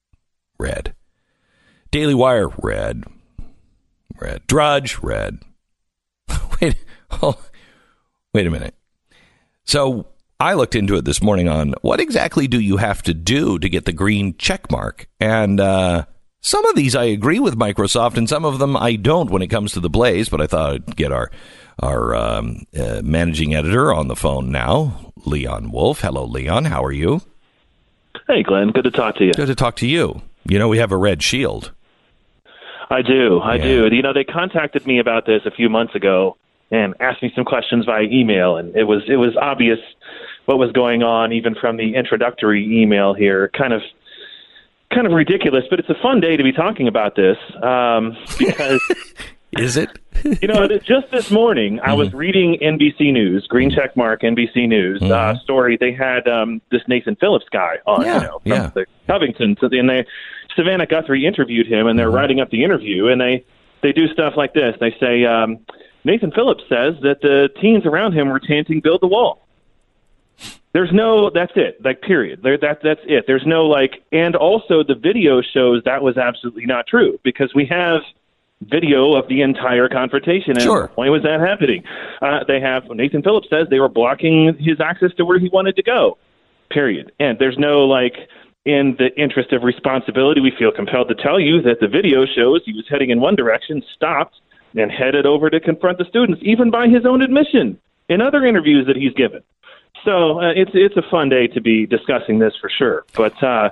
Daily Wire, red. Drudge, red. Wait a minute. So I looked into it this morning on what exactly do you have to do to get the green check mark? And some of these I agree with Microsoft, and some of them I don't when it comes to the Blaze. But I thought I'd get our managing editor on the phone now, Leon Wolf. Hello, Leon. How are you? Hey, Glenn. Good to talk to you. Good to talk to you. You know, we have a red shield. I do. You know, they contacted me about this a few months ago and asked me some questions via email, and it was obvious what was going on even from the introductory email here. Kind of ridiculous, but it's a fun day to be talking about this because is it? You know, just this morning I was reading NBC News, green check mark NBC News story. They had this Nathan Phillips guy on, from the Covington, and Savannah Guthrie interviewed him, and they're writing up the interview, and they do stuff like this. They say, Nathan Phillips says that the teens around him were chanting, build the wall. There's no, that's it, like, period. That's it. There's no, like, and also the video shows that was absolutely not true, because we have video of the entire confrontation. And sure. Why was that happening? They have, Nathan Phillips says they were blocking his access to where he wanted to go, period. And there's no, like, in the interest of responsibility, we feel compelled to tell you that the video shows he was heading in one direction, stopped, and headed over to confront the students, even by his own admission in other interviews that he's given. So it's a fun day to be discussing this for sure. But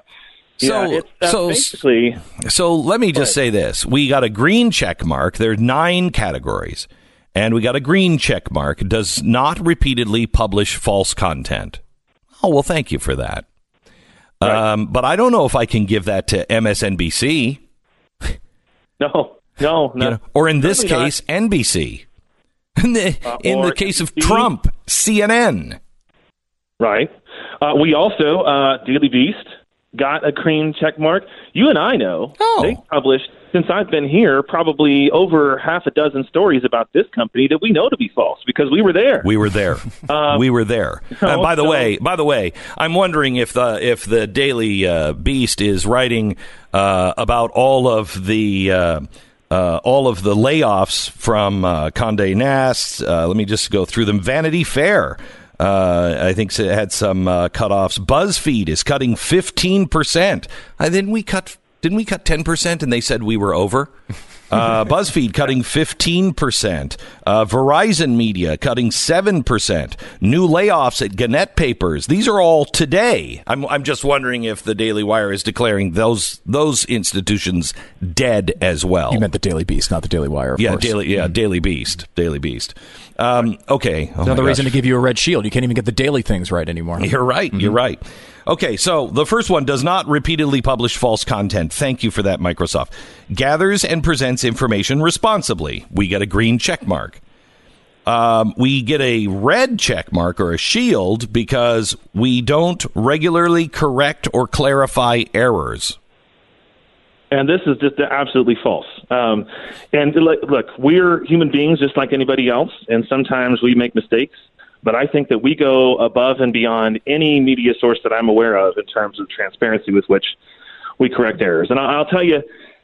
so let me just say this. We got a green check mark. There are 9 categories. And we got a green check mark. Does not repeatedly publish false content. Oh, well, thank you for that. Right. But I don't know if I can give that to MSNBC. No. Or in this case, not. NBC. In the case of Trump, CNN. Right. We also, Daily Beast got a green check mark. You and I know they published, since I've been here, probably over half a dozen stories about this company that we know to be false because we were there. We were there. By the way, I'm wondering if the Daily Beast is writing about all of the layoffs from Condé Nast. Let me just go through them. Vanity Fair. I think it had some cutoffs. BuzzFeed is cutting 15%. Didn't we cut 10%? And they said we were over. BuzzFeed cutting 15%. Verizon Media cutting 7%. New layoffs at Gannett Papers. These are all today. I'm just wondering if the Daily Wire is declaring those institutions dead as well. You meant the Daily Beast, not the Daily Wire. Of course. Daily Beast. Okay. Another reason to give you a red shield. You can't even get the daily things right anymore. You're right. Mm-hmm. You're right. Okay, so the first one does not repeatedly publish false content. Thank you for that, Microsoft. Gathers and presents information responsibly. We get a green check mark. We get a red check mark or a shield because we don't regularly correct or clarify errors. And this is just absolutely false. And look, we're human beings just like anybody else, and sometimes we make mistakes. But I think that we go above and beyond any media source that I'm aware of in terms of transparency with which we correct errors. And I'll tell you,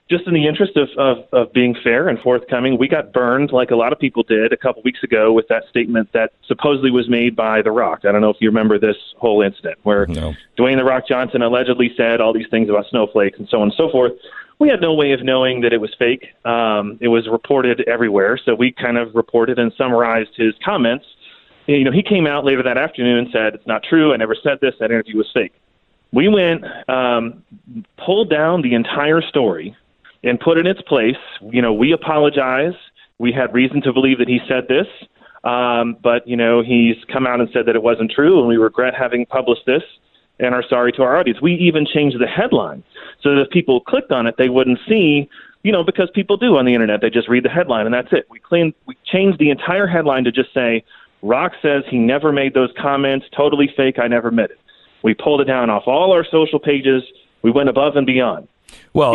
just in the interest of being fair and forthcoming, we got burned like a lot of people did a couple weeks ago with that statement that supposedly was made by The Rock. I don't know if you remember this whole incident where Dwayne The Rock Johnson allegedly said all these things about snowflakes and so on and so forth. We had no way of knowing that it was fake. It was reported everywhere, so we kind of reported and summarized his comments. You know, he came out later that afternoon and said, it's not true, I never said this, that interview was fake. We went, pulled down the entire story and put it in its place. You know, we apologize. We had reason to believe that he said this, but, you know, he's come out and said that it wasn't true, and we regret having published this and are sorry to our audience. We even changed the headline so that if people clicked on it, they wouldn't see, you know, because people do on the internet. They just read the headline, and that's it. We changed the entire headline to just say, Rock says he never made those comments, totally fake, I never meant it. We pulled it down off all our social pages. We went above and beyond. Well,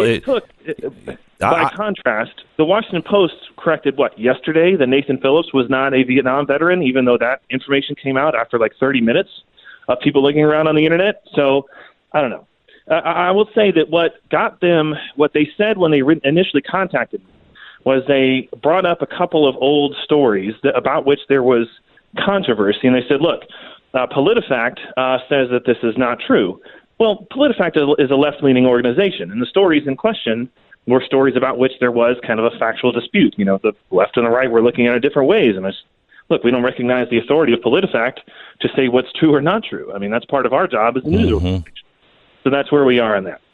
by contrast, the Washington Post corrected yesterday that Nathan Phillips was not a Vietnam veteran, even though that information came out after like 30 minutes of people looking around on the internet. So I don't know. I will say that what they said when they initially contacted me was they brought up a couple of old stories about which there was controversy, and they said, look, PolitiFact says that this is not true. Well, PolitiFact is a left-leaning organization, and the stories in question were stories about which there was kind of a factual dispute. You know, the left and the right were looking at it different ways, and look, we don't recognize the authority of PolitiFact to say what's true or not true. I mean, that's part of our job as a news organization. So that's where we are on that.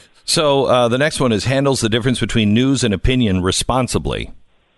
So the next one is handles the difference between news and opinion responsibly.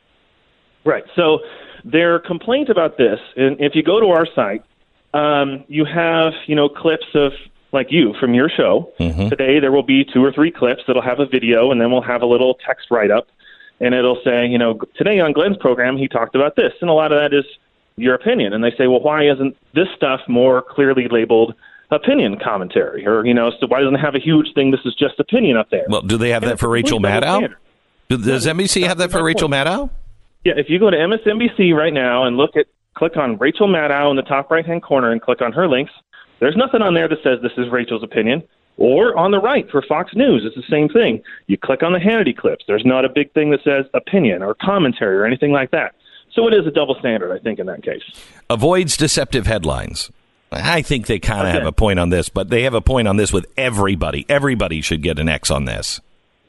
Right. So their complaint about this, and if you go to our site, you have, you know, clips of, like you, from your show. Mm-hmm. Today there will be 2 or 3 clips that'll have a video, and then we'll have a little text write-up, and it'll say, you know, today on Glenn's program he talked about this, and a lot of that is your opinion. And they say, well, why isn't this stuff more clearly labeled opinion commentary? Or, you know, so why doesn't it have a huge thing, this is just opinion up there? Well, do they have that for Rachel Maddow? Does NBC have that for Rachel Maddow? Yeah, if you go to MSNBC right now and click on Rachel Maddow in the top right-hand corner and click on her links, there's nothing on there that says this is Rachel's opinion. Or on the right for Fox News, it's the same thing. You click on the Hannity clips. There's not a big thing that says opinion or commentary or anything like that. So it is a double standard, I think, in that case. Avoids deceptive headlines. I think they kind of have a point on this, but they have a point on this with everybody. Everybody should get an X on this.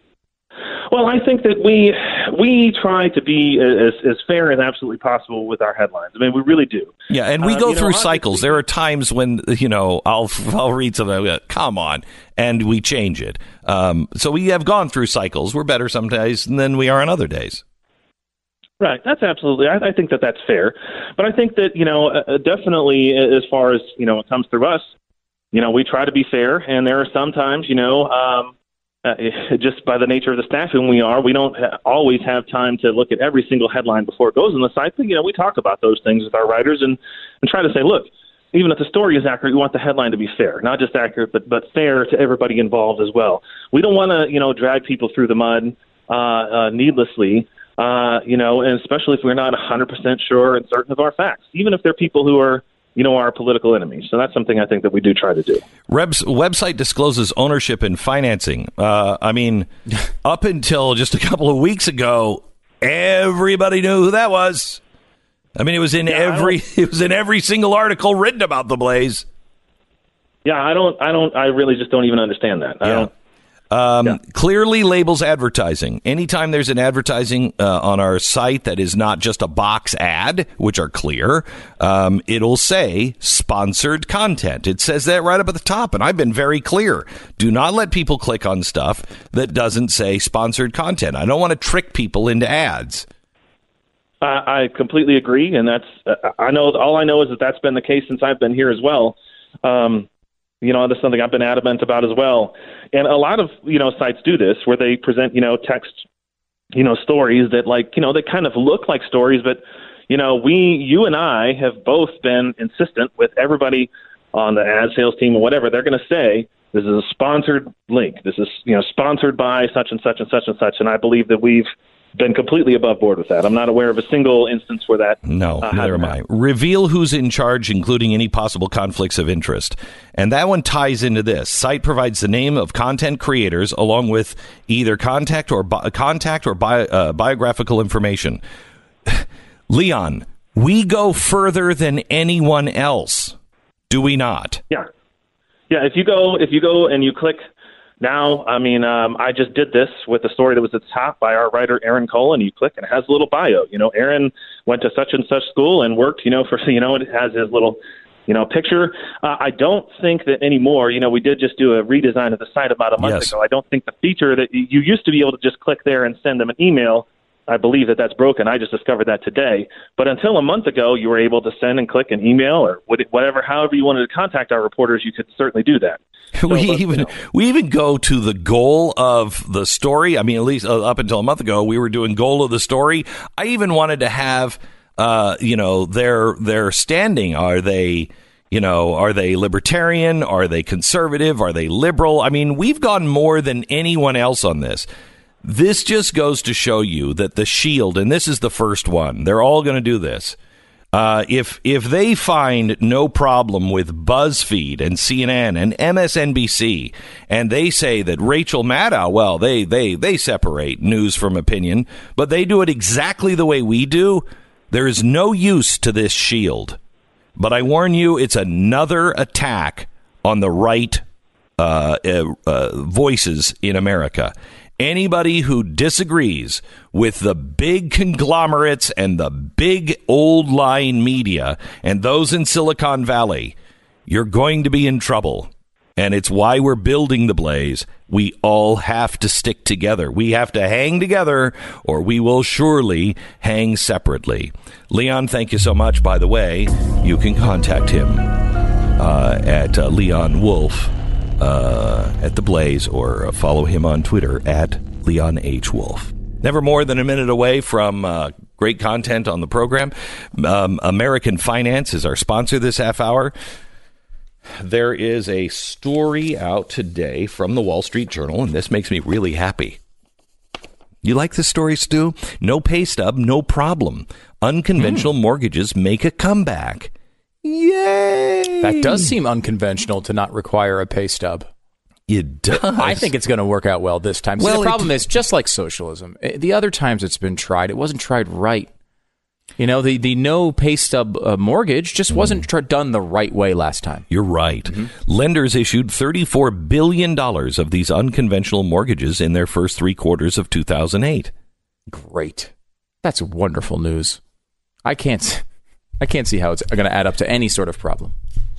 Well, I think that we try to be as fair as absolutely possible with our headlines. I mean, we really do. Yeah, and we go through cycles. There are times when, you know, I'll read something, come on, and we change it. So we have gone through cycles. We're better sometimes than we are on other days. Right. That's absolutely. I think that that's fair. But I think that, you know, definitely as far as, you know, it comes through us, you know, we try to be fair. And there are sometimes, you know, just by the nature of the staffing we don't always have time to look at every single headline before it goes on the site. But, you know, we talk about those things with our writers and try to say, look, even if the story is accurate, we want the headline to be fair, not just accurate, but fair to everybody involved as well. We don't want to, you know, drag people through the mud needlessly, you know, and especially if we're not 100% sure and certain of our facts, even if they're people who are, you know, our political enemies. So that's something I think that we do try to do. Reb's website discloses ownership and financing. I mean, up until just a couple of weeks ago, everybody knew who that was. I mean, it was in every single article written about the Blaze. Yeah, I really just don't even understand that. Clearly labels advertising. Anytime there's an advertising on our site that is not just a box ad, which are clear, it'll say sponsored content. It says that right up at the top, and I've been very clear. Do not let people click on stuff that doesn't say sponsored content. I don't want to trick people into ads. I completely agree, and all I know is that that's been the case since I've been here as well. You know, that's something I've been adamant about as well. And a lot of, you know, sites do this where they present, you know, text, you know, stories that, like, you know, they kind of look like stories, but, you know, you and I have both been insistent with everybody on the ad sales team or whatever. They're going to say, this is a sponsored link. This is, you know, sponsored by such and such and such and such. And I believe that we've been completely above board with that. I'm not aware of a single instance where that. No, neither am I. Reveal who's in charge, including any possible conflicts of interest. And that one ties into this. Site provides the name of content creators along with either contact or biographical information. Leon, we go further than anyone else, do we not? Yeah. If you go and you click now, I mean, I just did this with a story that was at the top by our writer Aaron Cullen. You click and it has a little bio. Aaron went to such and such school and worked. It has his little picture. I don't think that anymore. We did just do a redesign of the site about a month ago. I don't think the feature that you used to be able to just click there and send them an email, I believe that's broken. I just discovered that today. But until a month ago, you were able to send and click an email or whatever, however you wanted to contact our reporters, you could certainly do that. We even go to the goal of the story. I mean, at least up until a month ago, we were doing goal of the story. I even wanted to have, their standing. Are they libertarian? Are they conservative? Are they liberal? I mean, we've gone more than anyone else on this. This just goes to show you that the Shield, and this is the first one, they're all going to do this. If they find no problem with BuzzFeed and CNN and MSNBC, and they say that Rachel Maddow, well, they separate news from opinion, but they do it exactly the way we do, there is no use to this Shield. But I warn you, it's another attack on the right voices in America. Anybody who disagrees with the big conglomerates and the big old line media and those in Silicon Valley, you're going to be in trouble. And it's why we're building the Blaze. We all have to stick together. We have to hang together, or we will surely hang separately. Leon, thank you so much. By the way, you can contact him at Leon Wolf at The Blaze, or follow him on Twitter at Leon H. Wolf. Never more than a minute away from great content on the program. American Finance is our sponsor this half hour. There is a story out today from the Wall Street Journal, and this makes me really happy. You like this story, Stu? No pay stub, no problem. Unconventional mortgages make a comeback. Yay! That does seem unconventional to not require a pay stub. It does. I think it's going to work out well this time. Well, the problem is, just like socialism, the other times it's been tried, it wasn't tried right. The no pay stub mortgage just wasn't done the right way last time. You're right. Mm-hmm. Lenders issued $34 billion of these unconventional mortgages in their first 3 quarters of 2008. Great. That's wonderful news. I can't see how it's going to add up to any sort of problem.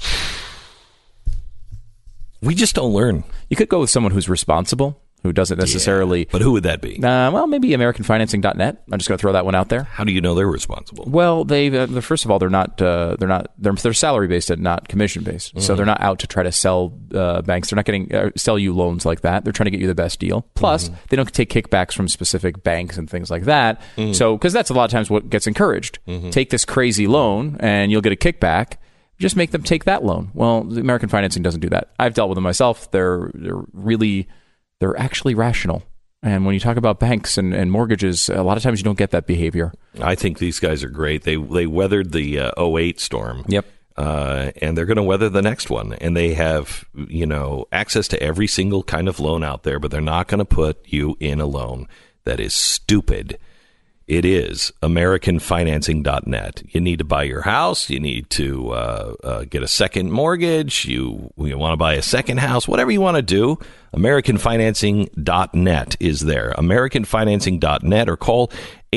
We just don't learn. You could go with someone who's responsible, who doesn't necessarily... Yeah, but who would that be? Well, maybe AmericanFinancing.net. I'm just going to throw that one out there. How do you know they're responsible? Well, first of all, they're salary based and not commission based. Mm-hmm. So they're not out to try to sell banks. They're not getting sell you loans like that. They're trying to get you the best deal. Plus, they don't take kickbacks from specific banks and things like that. Mm-hmm. So, because that's a lot of times what gets encouraged. Mm-hmm. Take this crazy loan and you'll get a kickback. Just make them take that loan. Well, the American Financing doesn't do that. I've dealt with them myself. They're actually rational. And when you talk about banks and mortgages, a lot of times you don't get that behavior. I think these guys are great. They weathered the 08 storm. Yep. And they're going to weather the next one. And they have, access to every single kind of loan out there, but they're not going to put you in a loan that is stupid. It is AmericanFinancing.net. You need to buy your house. You need to get a second mortgage. You want to buy a second house. Whatever you want to do, AmericanFinancing.net is there. AmericanFinancing.net, or call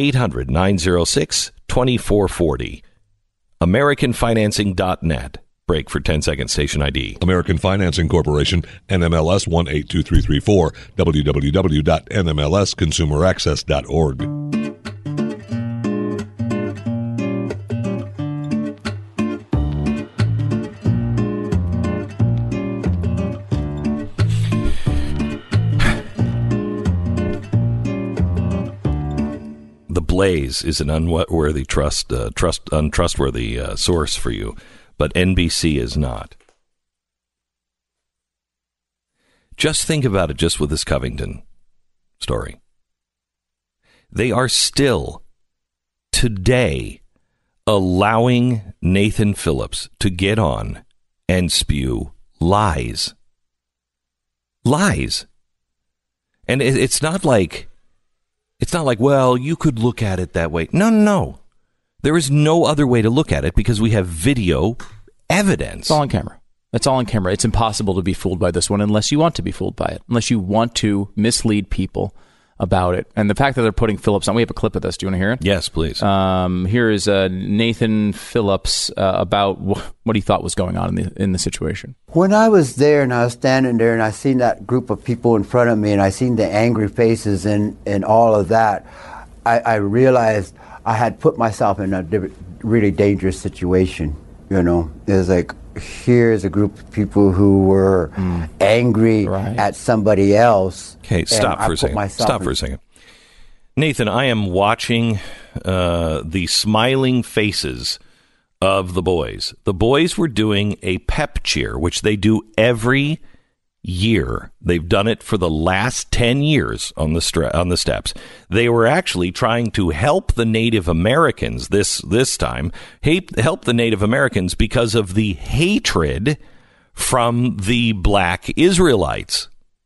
800-906-2440. AmericanFinancing.net. Break for 10-second station ID. American Financing Corporation, NMLS 182334, www.nmlsconsumeraccess.org. Blaze is an untrustworthy source for you, but NBC is not. Just think about it just with this Covington story. They are still, today, allowing Nathan Phillips to get on and spew lies. Lies. And it's not like, well, you could look at it that way. No. There is no other way to look at it because we have video evidence. It's all on camera. It's impossible to be fooled by this one unless you want to be fooled by it, unless you want to mislead people about it. And the fact that they're putting Phillips on, we have a clip of this. Do you want to hear it? Yes, please. Here is Nathan Phillips about what he thought was going on in the situation. When I was there and I was standing there and I seen that group of people in front of me and I seen the angry faces and all of that, I realized I had put myself in a really dangerous situation. You know, it was like, here's a group of people who were angry at somebody else. Okay, stop for a second. Nathan, I am watching the smiling faces of the boys. The boys were doing a pep cheer, which they do every year. They've done it for the last 10 years on the steps. They were actually trying to help the Native Americans this time, help the Native Americans because of the hatred from the black Israelites.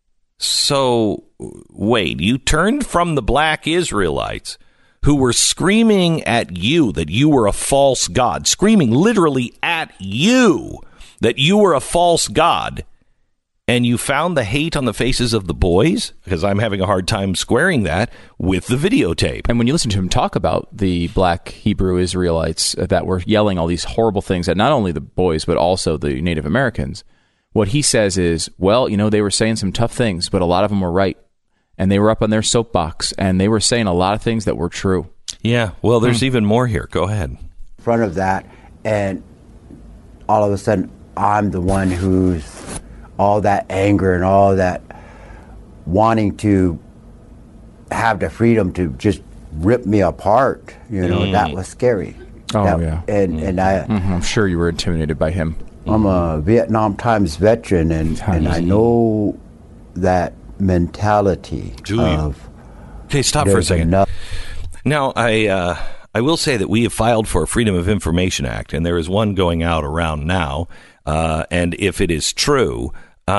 So, wait, you turned from the black Israelites who were screaming at you that you were a false god, screaming literally at you that you were a false god, and you found the hate on the faces of the boys? Because I'm having a hard time squaring that with the videotape. And when you listen to him talk about the black Hebrew Israelites that were yelling all these horrible things at not only the boys, but also the Native Americans, what he says is, well, you know, they were saying some tough things, but a lot of them were right. And they were up on their soapbox, and they were saying a lot of things that were true. Yeah, well, there's even more here. Go ahead. In front of that, and all of a sudden, I'm the one who's all that anger and all that wanting to have the freedom to just rip me apart. You know, that was scary. Yeah. And I'm sure you were intimidated by him. I'm a Vietnam times veteran, and I know that mentality of... Okay, stop for a second. Now, I will say that we have filed for a Freedom of Information Act, and there is one going out around now. And if it is true,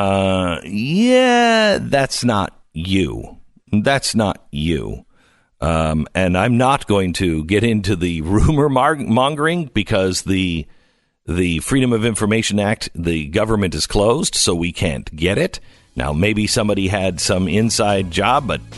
that's not you. That's not you. And I'm not going to get into the rumor mongering because the Freedom of Information Act, the government is closed, so we can't get it. Now, maybe somebody had some inside job, but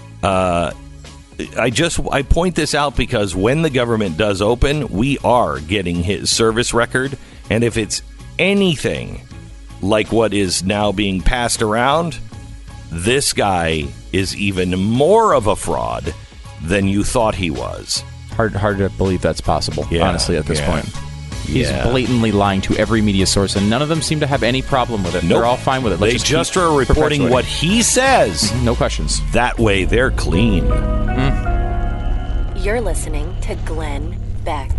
I point this out because when the government does open, we are getting his service record. And if it's anything like what is now being passed around, this guy is even more of a fraud than you thought he was. Hard to believe that's possible, honestly, at this point. He's blatantly lying to every media source, and none of them seem to have any problem with it. Nope. They're all fine with it. They just are reporting what he says. No questions. That way, they're clean. You're listening to Glenn Beck.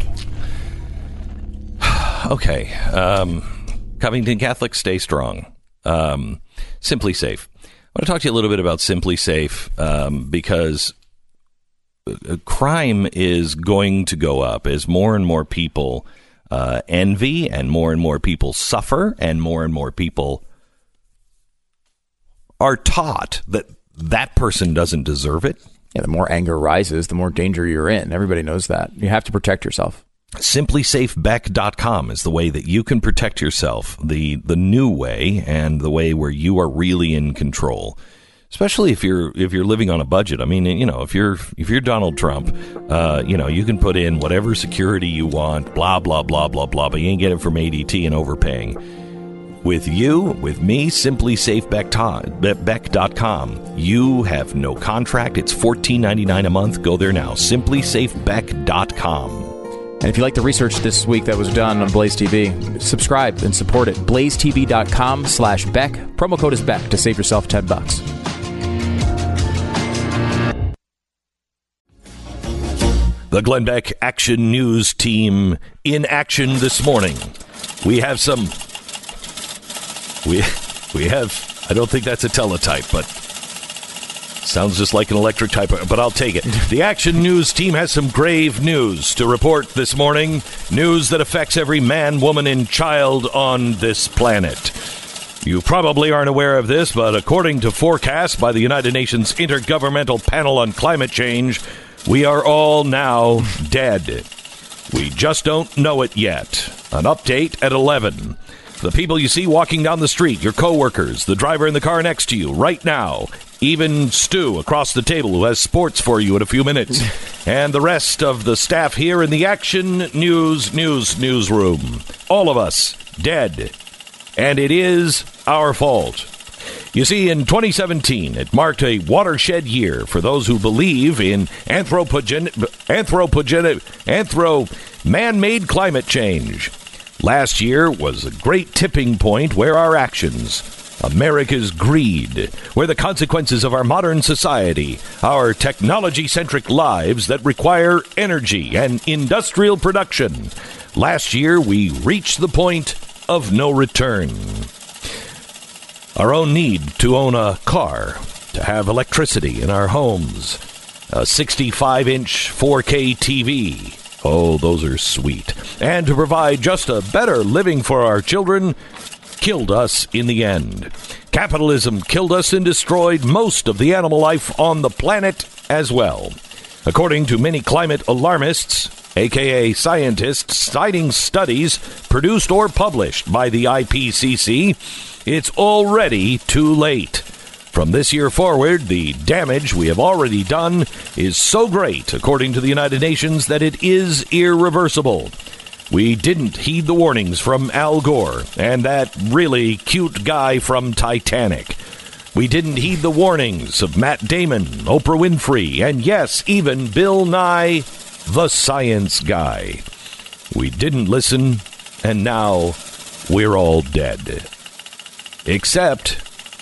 Okay. Covington Catholics, stay strong. Simply Safe. I want to talk to you a little bit about Simply Safe because crime is going to go up as more and more people envy and more people suffer and more people are taught that that person doesn't deserve it. Yeah, the more anger rises, the more danger you're in. Everybody knows that. You have to protect yourself. SimplySafeBeck.com is the way that you can protect yourself, the new way, and the way where you are really in control. Especially if you're living on a budget. I mean, you know, if you're Donald Trump, you know, you can put in whatever security you want, blah blah blah blah blah, but you ain't get it from ADT and overpaying. With me, SimplySafeBeck.com. You have no contract. It's $14.99 a month. Go there now. SimplySafeBeck.com. And if you like the research this week that was done on Blaze TV, subscribe and support it. BlazeTV.com/Beck. Promo code is Beck to save yourself $10. The Glenn Beck Action News team in action this morning. We have I don't think that's a teletype, but Sounds just like an electric typewriter, but I'll take it. The Action News team has some grave news to report this morning. News that affects every man, woman, and child on this planet. You probably aren't aware of this, but according to forecasts by the United Nations Intergovernmental Panel on Climate Change, we are all now dead. We just don't know it yet. An update at 11. The people you see walking down the street, your coworkers, the driver in the car next to you right now, even Stu across the table who has sports for you in a few minutes, and the rest of the staff here in the Action News newsroom. All of us dead. And it is our fault. You see, in 2017, it marked a watershed year for those who believe in man-made climate change. Last year was a great tipping point where our actions, America's greed, where the consequences of our modern society, our technology-centric lives that require energy and industrial production. Last year, we reached the point of no return. Our own need to own a car, to have electricity in our homes, a 65-inch 4K TV. Oh, those are sweet. And to provide just a better living for our children killed us in the end. Capitalism killed us and destroyed most of the animal life on the planet as well. According to many climate alarmists, aka scientists, citing studies produced or published by the IPCC, it's already too late. From this year forward, the damage we have already done is so great, according to the United Nations, that it is irreversible. We didn't heed the warnings from Al Gore and that really cute guy from Titanic. We didn't heed the warnings of Matt Damon, Oprah Winfrey, and yes, even Bill Nye, the science guy. We didn't listen, and now we're all dead. Except,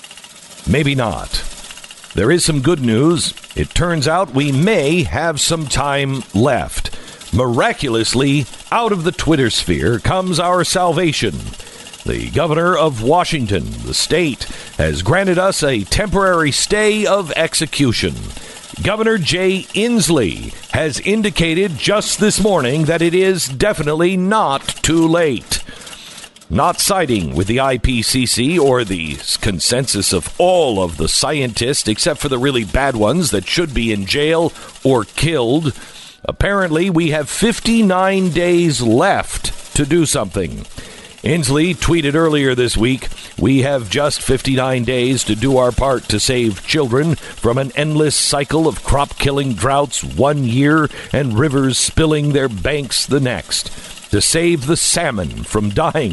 maybe not. There is some good news. It turns out we may have some time left. Miraculously, out of the Twitter sphere comes our salvation. The governor of Washington, the state, has granted us a temporary stay of execution. Governor Jay Inslee has indicated just this morning that it is definitely not too late. Not siding with the IPCC or the consensus of all of the scientists, except for the really bad ones that should be in jail or killed. Apparently, we have 59 days left to do something. Inslee tweeted earlier this week, "We have just 59 days to do our part to save children from an endless cycle of crop-killing droughts 1 year and rivers spilling their banks the next. To save the salmon from dying."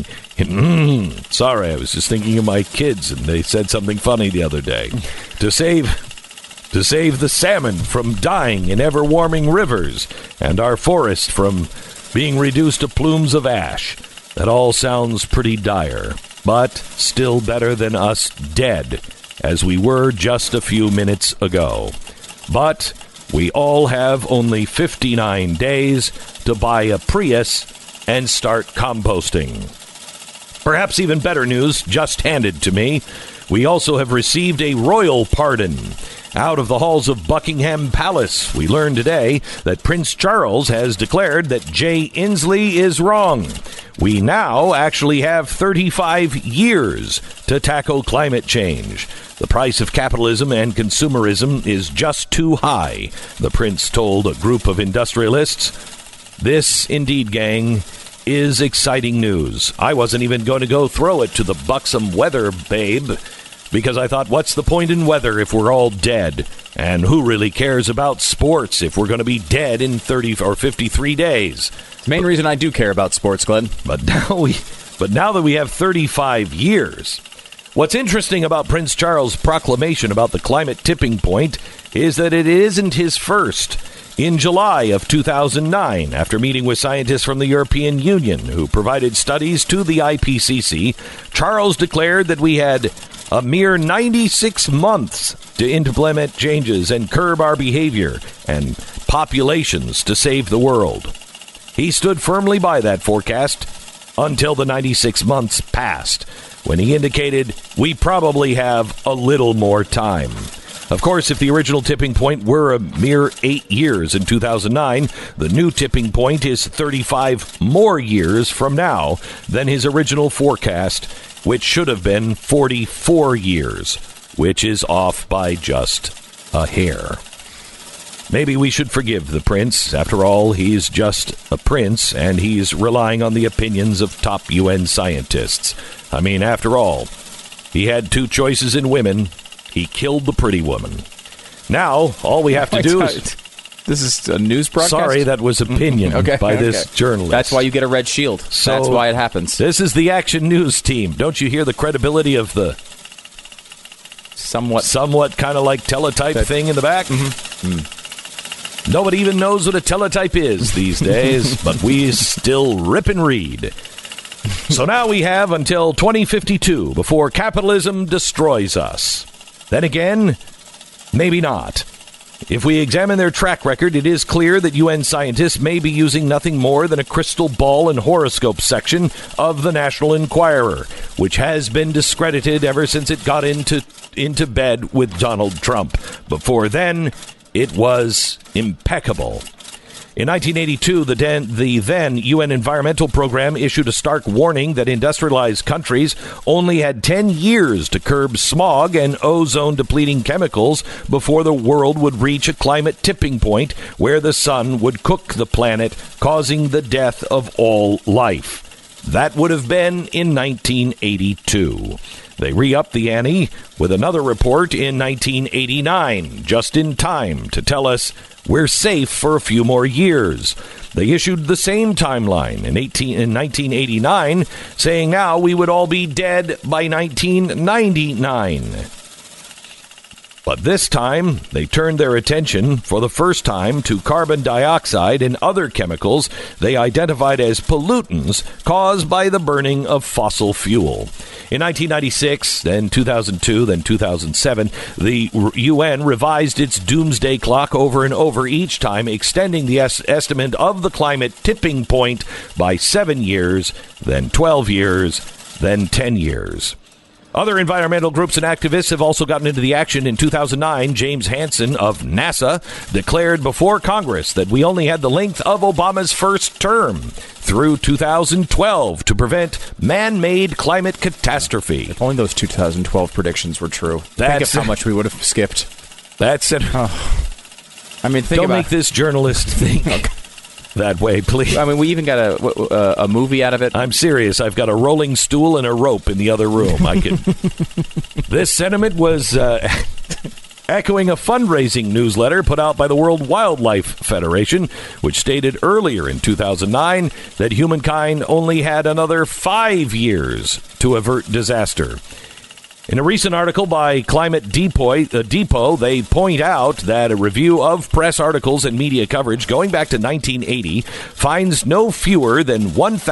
Sorry, I was just thinking of my kids, and they said something funny the other day. To save the salmon from dying in ever-warming rivers, and our forest from being reduced to plumes of ash. That all sounds pretty dire, but still better than us dead, as we were just a few minutes ago. But we all have only 59 days to buy a Prius and start composting. Perhaps even better news just handed to me. We also have received a royal pardon. Out of the halls of Buckingham Palace, we learned today that Prince Charles has declared that Jay Inslee is wrong. We now actually have 35 years to tackle climate change. The price of capitalism and consumerism is just too high, the prince told a group of industrialists. This, indeed, gang, is exciting news. I wasn't even going to go throw it to the buxom weather babe, because I thought, what's the point in weather if we're all dead? And who really cares about sports if we're going to be dead in 30 or 53 days? It's the main reason I do care about sports, Glenn. But now that we have 35 years, what's interesting about Prince Charles' proclamation about the climate tipping point is that it isn't his first. In July of 2009, after meeting with scientists from the European Union who provided studies to the IPCC, Charles declared that we had a mere 96 months to implement changes and curb our behavior and populations to save the world. He stood firmly by that forecast until the 96 months passed, when he indicated we probably have a little more time. Of course, if the original tipping point were a mere 8 years in 2009, the new tipping point is 35 more years from now than his original forecast, which should have been 44 years, which is off by just a hair. Maybe we should forgive the prince. After all, he's just a prince, and he's relying on the opinions of top UN scientists. I mean, after all, he had 2 choices in women. He killed the pretty woman. Now, all we have to do is... This is a news broadcast? Sorry, that was opinion by this journalist. That's why you get a red shield. So, that's why it happens. This is the Action News team. Don't you hear the credibility of the somewhat kind of like teletype thing in the back? Nobody even knows what a teletype is these days, but we still rip and read. So now we have until 2052 before capitalism destroys us. Then again, maybe not. If we examine their track record, it is clear that UN scientists may be using nothing more than a crystal ball and horoscope section of the National Enquirer, which has been discredited ever since it got into bed with Donald Trump. Before then, it was impeccable. In 1982, the then UN Environmental Program issued a stark warning that industrialized countries only had 10 years to curb smog and ozone-depleting chemicals before the world would reach a climate tipping point where the sun would cook the planet, causing the death of all life. That would have been in 1982. They re-upped the ante with another report in 1989, just in time to tell us we're safe for a few more years. They issued the same timeline in 1989, saying now we would all be dead by 1999. But this time, they turned their attention, for the first time, to carbon dioxide and other chemicals they identified as pollutants caused by the burning of fossil fuel. In 1996, then 2002, then 2007, the UN revised its doomsday clock over and over, each time extending the estimate of the climate tipping point by 7 years, then 12 years, then 10 years. Other environmental groups and activists have also gotten into the action. In 2009, James Hansen of NASA declared before Congress that we only had the length of Obama's first term through 2012 to prevent man-made climate catastrophe. If only those 2012 predictions were true. Think of how much we would have skipped. That's it. I mean, don't make this journalist think that way, please. I mean, we even got a movie out of it. I'm serious. I've got a rolling stool and a rope in the other room. I can. This sentiment was echoing a fundraising newsletter put out by the World Wildlife Federation, which stated earlier in 2009 that humankind only had another 5 years to avert disaster. In a recent article by Climate Depot, they point out that a review of press articles and media coverage going back to 1980 finds no fewer than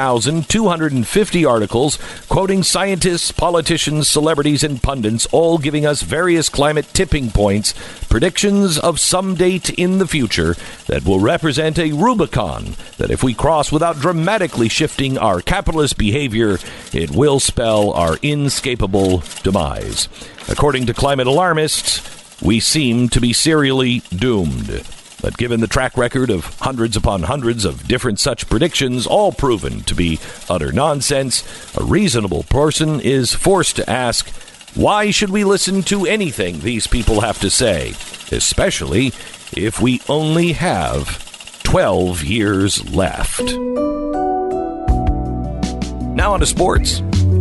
1,250 articles quoting scientists, politicians, celebrities, and pundits, all giving us various climate tipping points, predictions of some date in the future that will represent a Rubicon that if we cross without dramatically shifting our capitalist behavior, it will spell our inescapable demise. According to climate alarmists, we seem to be serially doomed. But given the track record of hundreds upon hundreds of different such predictions, all proven to be utter nonsense, a reasonable person is forced to ask, why should we listen to anything these people have to say, especially if we only have 12 years left? Now on to sports.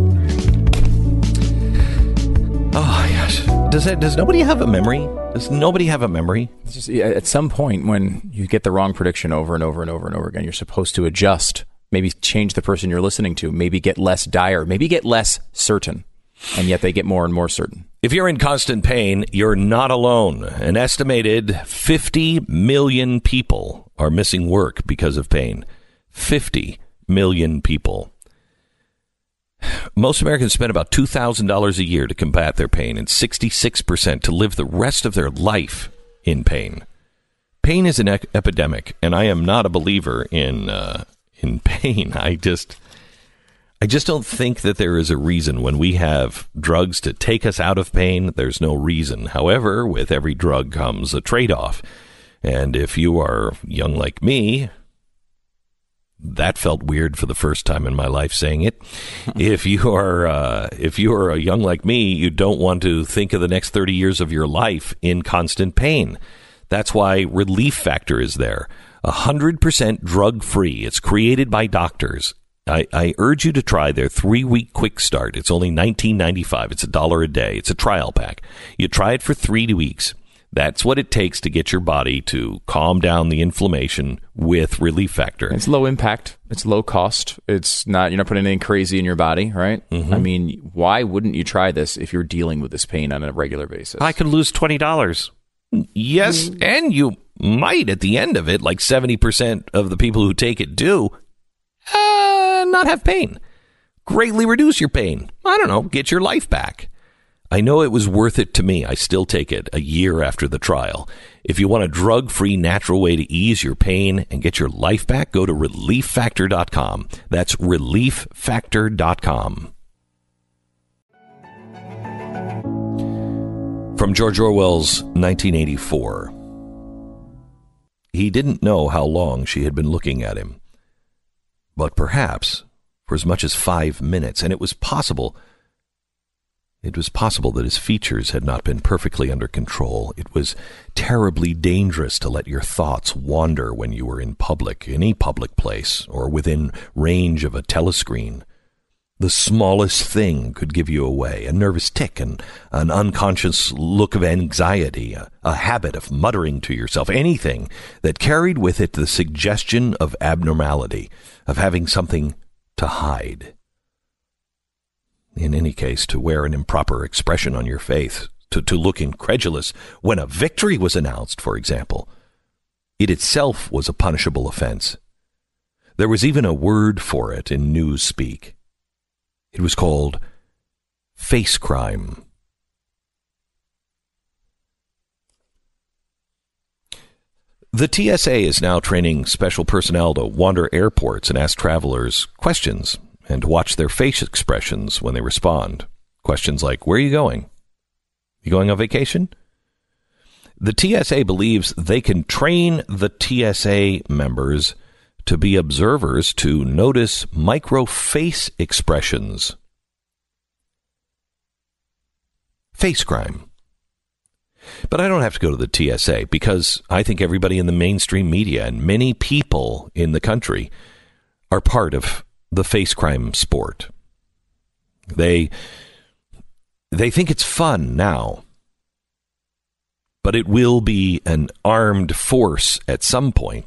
Oh, gosh. Does nobody have a memory? Does nobody have a memory? It's just, at some point when you get the wrong prediction over and over and over and over again, you're supposed to adjust, maybe change the person you're listening to, maybe get less dire, maybe get less certain, and yet they get more and more certain. If you're in constant pain, you're not alone. An estimated 50 million people are missing work because of pain. 50 million people. Most Americans spend about $2,000 a year to combat their pain and 66% to live the rest of their life in pain. Pain is an epidemic, and I am not a believer in pain. I just don't think that there is a reason when we have drugs to take us out of pain. There's no reason. However, with every drug comes a trade-off. And if you are young like me, that felt weird for the first time in my life saying it. If you are a young like me, you don't want to think of the next 30 years of your life in constant pain. That's why Relief Factor is there. 100% drug-free. It's created by doctors. I urge you to try their 3-week quick start. It's only $19.95. It's $1 a day. It's a trial pack. You try it for 3 weeks. That's what it takes to get your body to calm down the inflammation with Relief Factor. It's low impact. It's low cost. It's not, you're not putting anything crazy in your body, right? Mm-hmm. I mean, why wouldn't you try this if you're dealing with this pain on a regular basis? I could lose $20. Yes, and you might at the end of it, like 70% of the people who take it do, not have pain. Greatly reduce your pain. I don't know, get your life back. I know it was worth it to me. I still take it a year after the trial. If you want a drug-free, natural way to ease your pain and get your life back, go to ReliefFactor.com. That's ReliefFactor.com. From George Orwell's 1984. He didn't know how long she had been looking at him, but perhaps for as much as 5 minutes, and it was possible that his features had not been perfectly under control. It was terribly dangerous to let your thoughts wander when you were in public, any public place, or within range of a telescreen. The smallest thing could give you away, a nervous tic, an unconscious look of anxiety, a habit of muttering to yourself, anything that carried with it the suggestion of abnormality, of having something to hide. In any case, to wear an improper expression on your face, to look incredulous when a victory was announced, for example. It itself was a punishable offense. There was even a word for it in newspeak. It was called face crime. The TSA is now training special personnel to wander airports and ask travelers questions and to watch their face expressions when they respond. Questions like, where are you going? You going on vacation? The TSA believes they can train the TSA members to be observers to notice micro face expressions. Face crime. But I don't have to go to the TSA because I think everybody in the mainstream media and many people in the country are part of the face crime sport. They think it's fun now, but it will be an armed force at some point.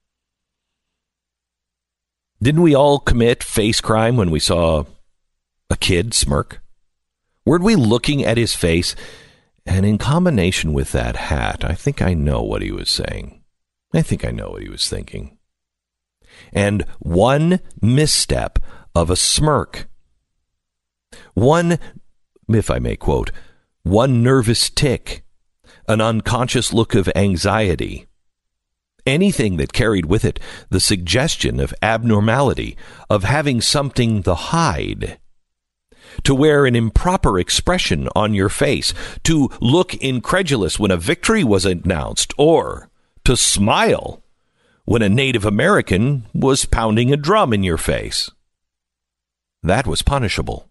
Didn't we all commit face crime when we saw a kid smirk? Weren't we looking at his face? And in combination with that hat, I think I know what he was saying. I think I know what he was thinking. And one misstep of a smirk, one, if I may quote, one nervous tic, an unconscious look of anxiety, anything that carried with it the suggestion of abnormality, of having something to hide, to wear an improper expression on your face, to look incredulous when a victory was announced, or to smile when a Native American was pounding a drum in your face. That was punishable.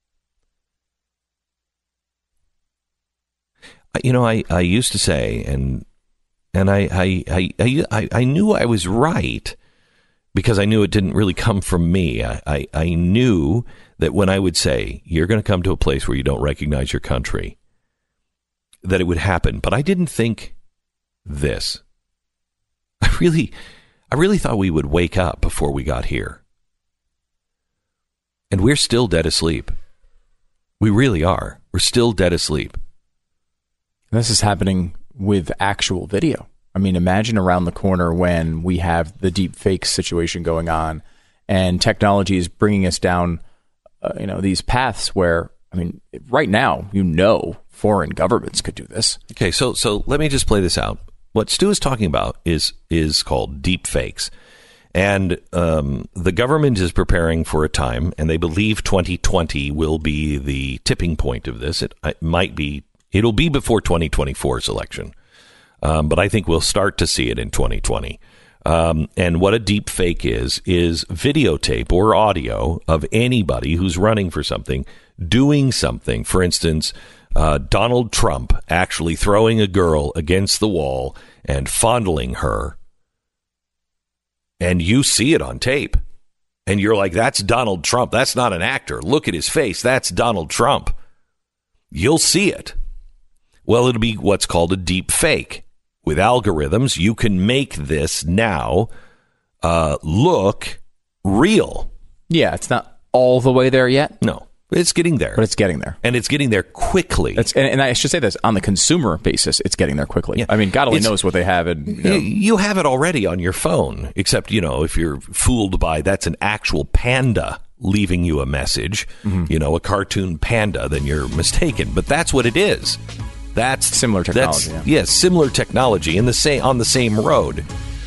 You know, I used to say, and I knew I was right because I knew it didn't really come from me. I knew that when I would say, you're going to come to a place where you don't recognize your country, that it would happen. But I didn't think this. I really thought we would wake up before we got here. And we're still dead asleep. We really are. We're still dead asleep. This is happening with actual video. I mean, imagine around the corner when we have the deep fake situation going on and technology is bringing us down, these paths where, I mean, right now, foreign governments could do this. Okay, so let me just play this out. What Stu is talking about is called deep fakes. And the government is preparing for a time, and they believe 2020 will be the tipping point of this. It might be. It'll be before 2024's election. But I think we'll start to see it in 2020. And what a deep fake is videotape or audio of anybody who's running for something, doing something. For instance, Donald Trump actually throwing a girl against the wall and fondling her. And you see it on tape. And you're like, that's Donald Trump. That's not an actor. Look at his face. That's Donald Trump. You'll see it. Well, it'll be what's called a deep fake. With algorithms, you can make this now look real. Yeah, it's not all the way there yet. No, it's getting there. But it's getting there. And it's getting there quickly. And I should say this, on the consumer basis, it's getting there quickly. Yeah. I mean, God only knows what they have. You have it already on your phone, except, if you're fooled by that's an actual panda leaving you a message, a cartoon panda, then you're mistaken. But that's what it is. That's similar technology. Yes, similar technology on the same road.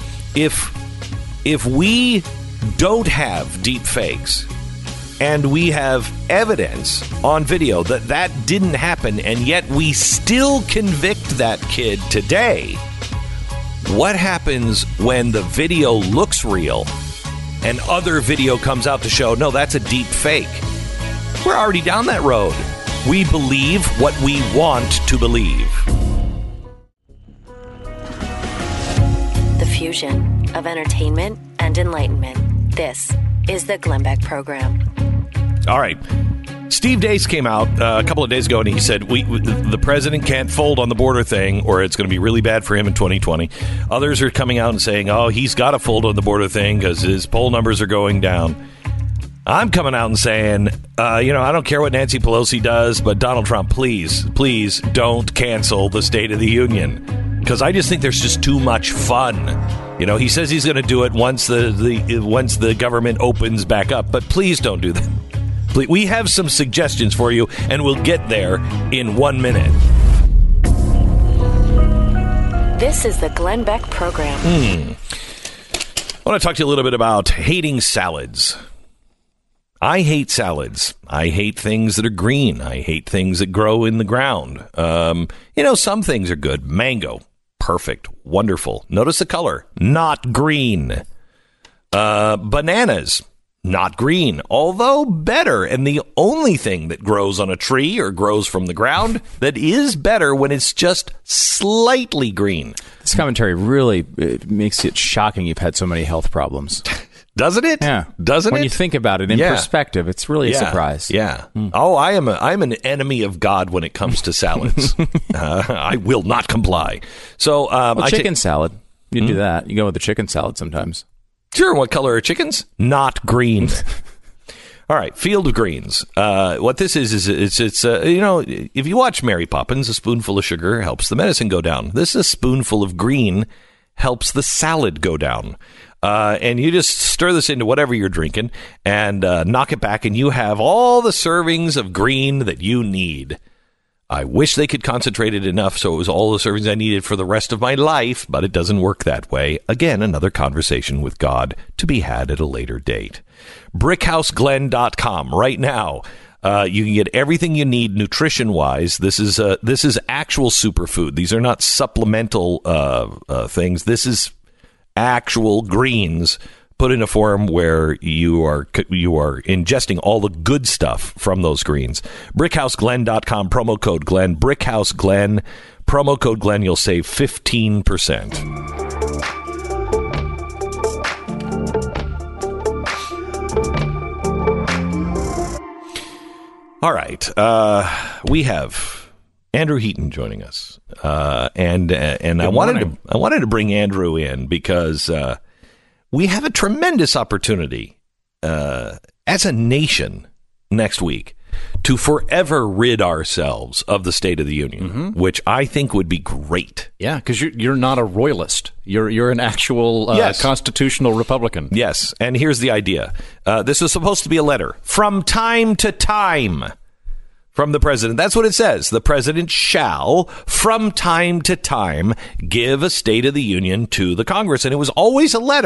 If we don't have deep fakes and we have evidence on video that didn't happen, and yet we still convict that kid today, what happens when the video looks real and other video comes out to show, no, that's a deep fake? We're already down that road. We believe what we want to believe. The fusion of entertainment and enlightenment. This is the Glenn Beck Program. All right. Steve Deace came out a couple of days ago, and he said the president can't fold on the border thing, or it's going to be really bad for him in 2020. Others are coming out and saying, he's got to fold on the border thing because his poll numbers are going down. I'm coming out and saying, I don't care what Nancy Pelosi does, but Donald Trump, please don't cancel the State of the Union, because I just think there's just too much fun. He says he's going to do it once the government opens back up, but please don't do that. Please, we have some suggestions for you, and we'll get there in 1 minute. This is the Glenn Beck Program. I want to talk to you a little bit about hating salads. I hate salads. I hate things that are green. I hate things that grow in the ground. Some things are good. Mango, perfect, wonderful. Notice the color, not green. Bananas, not green, although better. And the only thing that grows on a tree or grows from the ground that is better when it's just slightly green. This commentary really makes it shocking you've had so many health problems. Doesn't it? Yeah. Doesn't when it? you think about it in perspective, it's really a surprise. Yeah. Oh, I'm an enemy of God when it comes to salads. I will not comply. So, chicken salad. You do that. You go with the chicken salad sometimes. Sure. What color are chickens? Not green. All right. Field of Greens. What this is if you watch Mary Poppins, a spoonful of sugar helps the medicine go down. This is a spoonful of green helps the salad go down. And you just stir this into whatever you're drinking and knock it back, and you have all the servings of green that you need. I wish they could concentrate it enough so it was all the servings I needed for the rest of my life, but it doesn't work that way. Again, another conversation with God to be had at a later date. BrickhouseGlenn.com right now. You can get everything you need nutrition-wise. This is actual superfood. These are not supplemental things. This is actual greens put in a form where you are ingesting all the good stuff from those greens. BrickhouseGlenn.com, promo code Glenn. Brickhouse Glenn, promo code Glenn. You'll save 15%. All right, we have Andrew Heaton joining us, and I wanted to bring Andrew in because we have a tremendous opportunity as a nation next week to forever rid ourselves of the State of the Union, which I think would be great. Yeah, because you're not a royalist. You're an actual constitutional Republican. Yes, and here's the idea. This is supposed to be a letter from time to time from the president. That's what it says. The president shall, from time to time, give a State of the Union to the Congress. And it was always a letter.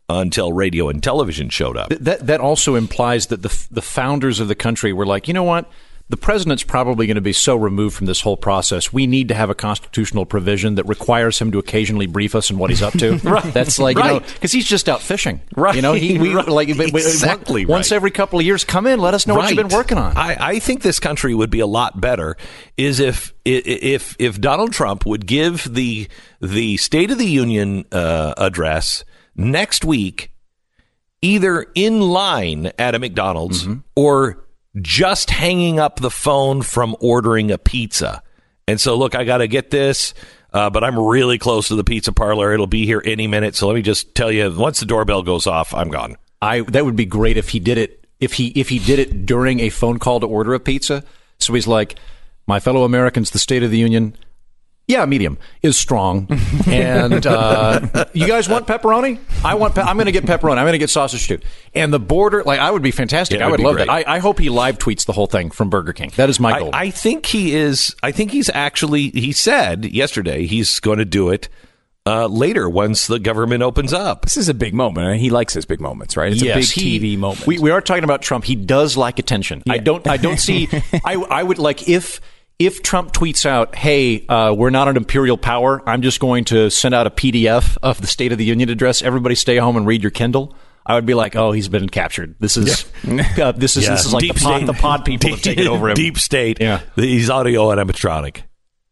until radio and television showed up. That also implies that the founders of the country were like, you know what? The president's probably going to be so removed from this whole process. We need to have a constitutional provision that requires him to occasionally brief us on what he's up to. Right. That's like, because he's just out fishing. Right. Exactly. Once every couple of years, come in, let us know what you've been working on. I think this country would be a lot better is if Donald Trump would give the State of the Union address next week, either in line at a McDonald's or just hanging up the phone from ordering a pizza. And so, look, I got to get this, but I'm really close to the pizza parlor. It'll be here any minute. So let me just tell you, once the doorbell goes off, I'm gone. That would be great if he did it. If he did it during a phone call to order a pizza. So he's like, my fellow Americans, the State of the Union. Yeah, medium is strong. And you guys want pepperoni? I'm going to get pepperoni. I'm going to get sausage too. And the border, I would be fantastic. Yeah, I would love great. that. I hope he live tweets the whole thing from Burger King. That is my goal. I think he is. I think he's actually, he said yesterday he's going to do it later once the government opens up. This is a big moment. I mean, he likes his big moments, right? It's a big TV moment. We are talking about Trump. He does like attention. Yeah. I don't see, I would like if Trump tweets out, hey, we're not an imperial power, I'm just going to send out a PDF of the State of the Union address, everybody stay home and read your Kindle, I would be like, oh, he's been captured. This is this is like the pod people have taken over him. Deep state. Yeah. He's audio animatronic.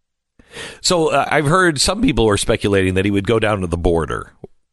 So I've heard some people were speculating that he would go down to the border.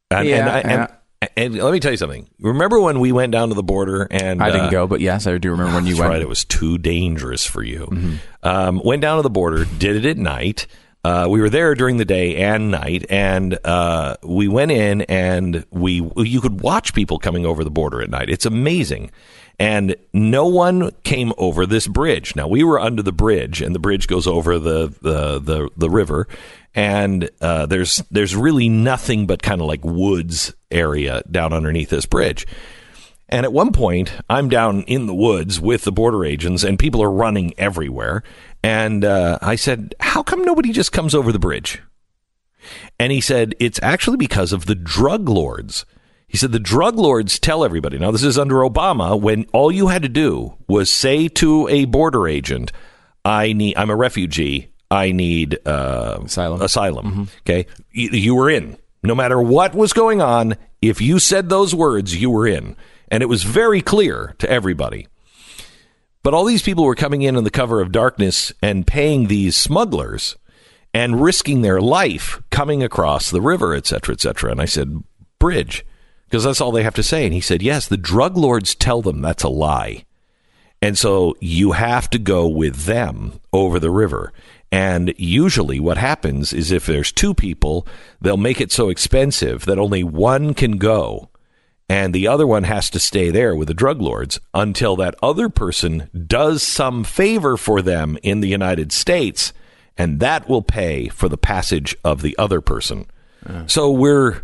And let me tell you something. Remember when we went down to the border and I didn't go, but yes, I do remember when you went. Right, it was too dangerous for you. Went down to the border, did it at night. We were there during the day and night, and we went in and you could watch people coming over the border at night. It's amazing. And no one came over this bridge. Now, we were under the bridge, and the bridge goes over the river. And there's really nothing but kind of like woods area down underneath this bridge. And at one point, I'm down in the woods with the border agents, and people are running everywhere. And I said, how come nobody just comes over the bridge? And he said, it's actually because of the drug lords. He said, the drug lords tell everybody. Now, this is under Obama, when all you had to do was say to a border agent, I'm a refugee. I need asylum. Okay. You were in. No matter what was going on, if you said those words, you were in. And it was very clear to everybody. But all these people were coming in the cover of darkness and paying these smugglers and risking their life coming across the river, et cetera, et cetera. And I said, bridge, because that's all they have to say. And he said, yes, the drug lords tell them that's a lie. And so you have to go with them over the river. And usually what happens is if there's two people, they'll make it so expensive that only one can go. And the other one has to stay there with the drug lords until that other person does some favor for them in the United States. And that will pay for the passage of the other person. So we're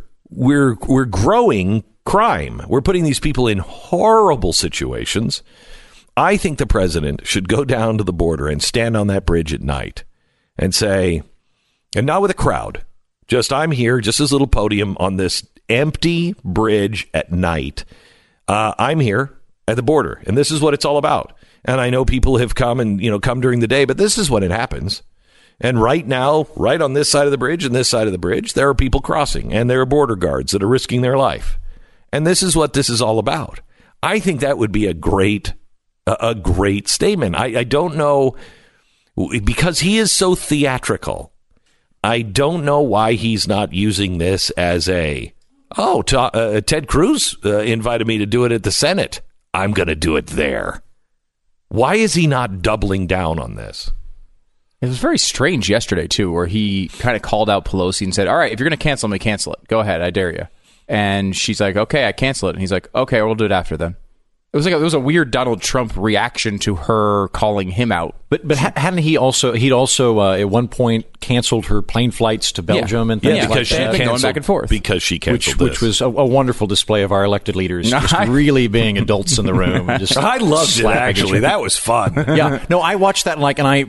growing crime. We're putting these people in horrible situations. I think the president should go down to the border and stand on that bridge at night and say, and not with a crowd, just I'm here, just this little podium on this empty bridge at night. I'm here at the border, and this is what it's all about. And I know people have come during the day, but this is when it happens. And right now, right on this side of the bridge and this side of the bridge, there are people crossing, and there are border guards that are risking their life. And this is what this is all about. I think that would be a great statement. I don't know, because he is so theatrical, I don't know why he's not using this as Ted Cruz invited me to do it at the Senate. I'm going to do it there. Why is he not doubling down on this? It was very strange yesterday, too, where he kind of called out Pelosi and said, all right, if you're going to cancel me, cancel it. Go ahead. I dare you. And she's like, okay, I cancel it. And he's like, okay, we'll do it after then. It was a weird Donald Trump reaction to her calling him out. But hadn't he'd also at one point canceled her plane flights to Belgium and things like that? Going back and forth. Because she canceled which was a wonderful display of our elected leaders just really being adults in the room. And just I loved it, actually. That was fun. Yeah. No, I watched that and I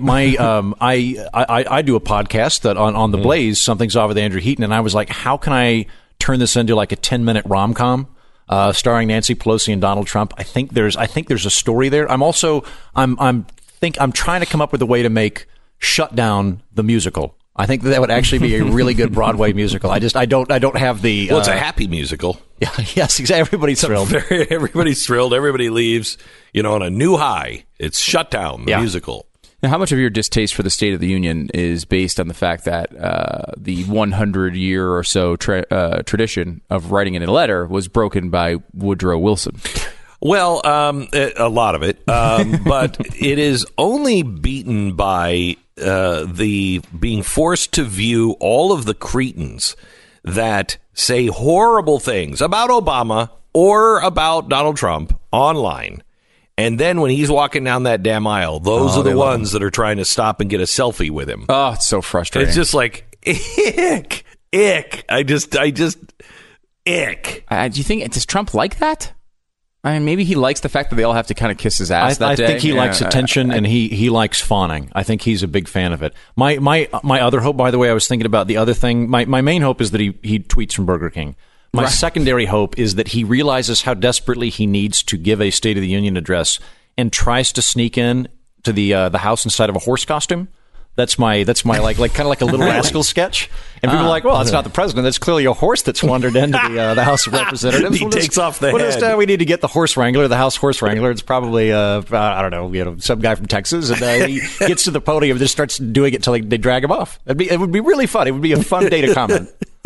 do a podcast that on the Blaze, Something's Off with Andrew Heaton, and I was like, how can I turn this into like a 10-minute rom-com starring Nancy Pelosi and Donald Trump. I think there's a story there. I'm trying to come up with a way to make Shut Down the musical. I think that would actually be a really good Broadway musical. I don't have the. Well, it's a happy musical. Yeah, yes, exactly. Everybody's thrilled. Everybody's thrilled. Everybody leaves, on a new high. It's Shut Down, the musical. Now, how much of your distaste for the State of the Union is based on the fact that the 100-year or so tradition of writing it in a letter was broken by Woodrow Wilson? Well, a lot of it, but it is only beaten by the being forced to view all of the cretins that say horrible things about Obama or about Donald Trump online. And then when he's walking down that damn aisle, those are the ones that are trying to stop and get a selfie with him. Oh, it's so frustrating. It's just like, ick. I just, ick. Do you think, does Trump like that? I mean, maybe he likes the fact that they all have to kind of kiss his ass that day. I think he likes attention, and he likes fawning. I think he's a big fan of it. My other hope, by the way, I was thinking about the other thing. My main hope is that he tweets from Burger King. My secondary hope is that he realizes how desperately he needs to give a State of the Union address and tries to sneak in to the House inside of a horse costume. That's my like kind of like a Little Rascal sketch. And people are like, well, that's not the president. That's clearly a horse that's wandered into the House of Representatives. He takes off the head. We need to get the horse wrangler, the House horse wrangler. It's probably, I don't know, some guy from Texas. And he gets to the podium and just starts doing it until they drag him off. It would be really fun. It would be a fun day to comment.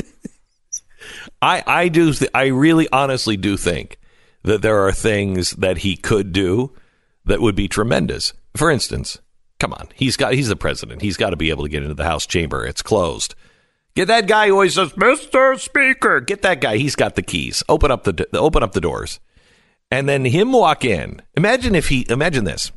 I really honestly do think that there are things that he could do that would be tremendous. For instance, come on, he's the president. He's got to be able to get into the House chamber. It's closed. Get that guy who always says, "Mr. Speaker." Get that guy. He's got the keys. Open up the doors, and then him walk in. Imagine this.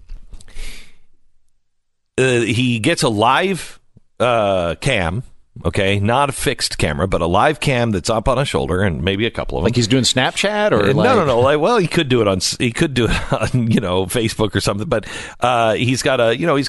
He gets a live cam. Okay, not a fixed camera, but a live cam that's up on a shoulder, and maybe a couple of them. Like he's doing Snapchat, or no. Well, he could do it on Facebook or something. But he's got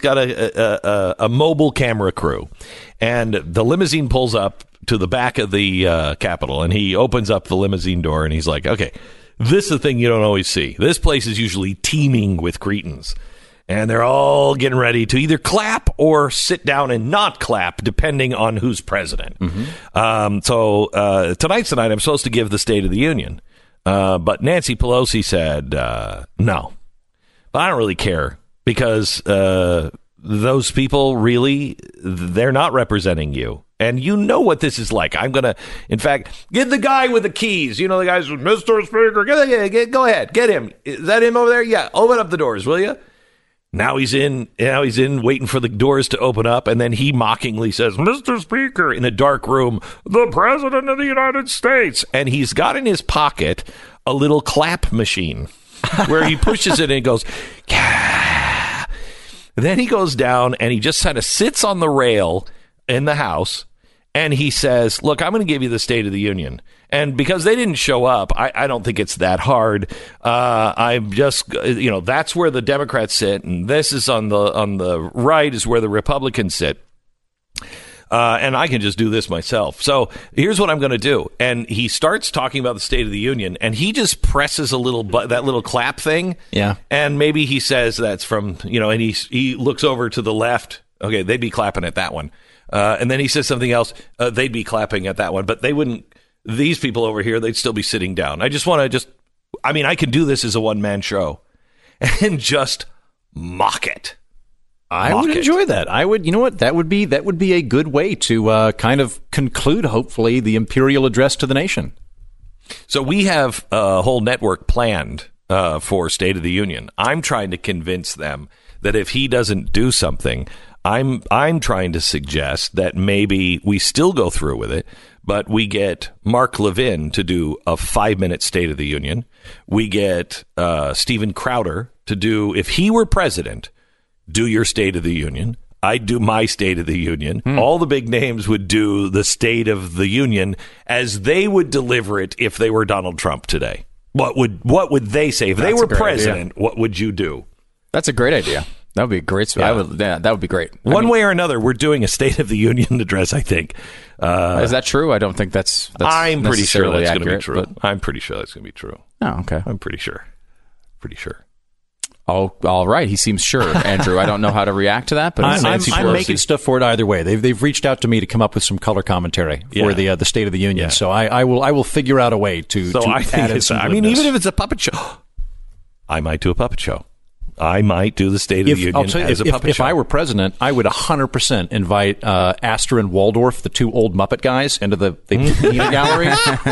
a mobile camera crew, and the limousine pulls up to the back of the Capitol, and he opens up the limousine door, and he's like, "Okay, this is the thing you don't always see. This place is usually teeming with cretins." And they're all getting ready to either clap or sit down and not clap, depending on who's president. Mm-hmm. So tonight's the night I'm supposed to give the State of the Union. But Nancy Pelosi said, no. But I don't really care because those people really, they're not representing you. And you know what this is like. I'm going to, in fact, get the guy with the keys. The guy's Mr. Speaker. Go ahead. Get him. Is that him over there? Yeah. Open up the doors, will you? Now he's in, waiting for the doors to open up, and then he mockingly says, "Mr. Speaker," in a dark room, "the President of the United States." And he's got in his pocket a little clap machine where he pushes it and it goes, "Gah." Then he goes down and he just kind of sits on the rail in the House, and he says, "Look, I'm going to give you the State of the Union." And because they didn't show up, I don't think it's that hard. I'm just, that's where the Democrats sit, and this is on the right is where the Republicans sit. And I can just do this myself. So here's what I'm going to do. And he starts talking about the State of the Union, and he just presses that little clap thing. Yeah. And maybe he says that's from, and he looks over to the left. Okay, they'd be clapping at that one. And then he says something else. They'd be clapping at that one, but they wouldn't. These people over here, they'd still be sitting down. I just want to I can do this as a one-man show and just mock it. I would enjoy that. I would, that would be a good way to kind of conclude, hopefully, the imperial address to the nation. So we have a whole network planned for State of the Union. I'm trying to convince them that if he doesn't do something, I'm trying to suggest that maybe we still go through with it, but we get Mark Levin to do a 5-minute State of the Union. We get Steven Crowder to do, if he were president, do your State of the Union. I'd do my State of the Union. All the big names would do the State of the Union as they would deliver it if they were Donald Trump today. What would they say? If they were president, what would you do? That's a great idea. That would be great. Yeah. That would be great. One way or another, we're doing a State of the Union address, I think. Is that true? I don't think that's I'm pretty sure that's going to be accurate, true. but- I'm pretty sure that's going to be true. Oh, okay. I'm pretty sure. Pretty sure. Oh, all right. He seems sure, Andrew. I don't know how to react to that, but I'm Nancy Pelosi. making stuff for it either way. They've reached out to me to come up with some color commentary for the State of the Union. Yeah. So I will figure out a way to. So to I think add in it's, some I mean, glibness. even if it's a puppet show, I might do a puppet show. I might do the State of the Union as a puppet show. If I were president, I would 100% invite Astor and Waldorf, the two old Muppet guys, into the peanut gallery.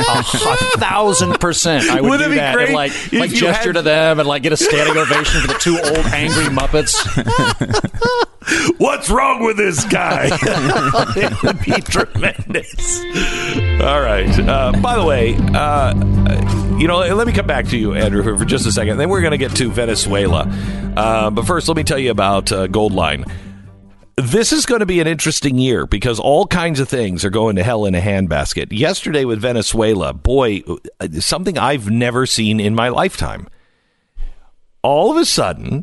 1,000%. I would Wouldn't do it be that great and like if you gesture had- to them and like get a standing ovation for the two old angry Muppets. What's wrong with this guy? It would be tremendous. All right. By the way, let me come back to you, Andrew, for just a second. Then we're going to get to Venezuela. But first, let me tell you about Goldline. This is going to be an interesting year because all kinds of things are going to hell in a handbasket. Yesterday with Venezuela, boy, something I've never seen in my lifetime. All of a sudden,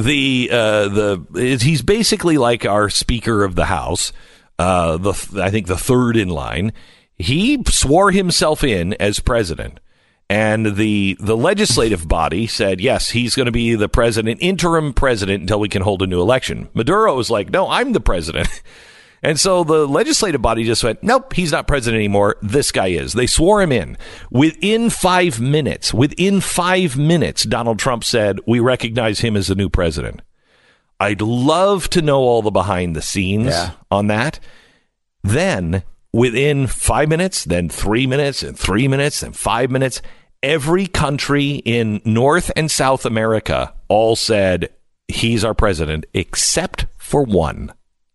he's basically like our Speaker of the House, I think the third in line. He swore himself in as president. And the legislative body said, yes, he's going to be the interim president until we can hold a new election. Maduro was like, no, I'm the president. And so the legislative body just went, nope, he's not president anymore. This guy is. They swore him in. Within 5 minutes, Donald Trump said, we recognize him as the new president. I'd love to know all the behind the scenes on that. Then within 5 minutes, then 3 minutes, and 3 minutes, and 5 minutes, every country in North and South America all said, he's our president, except for one.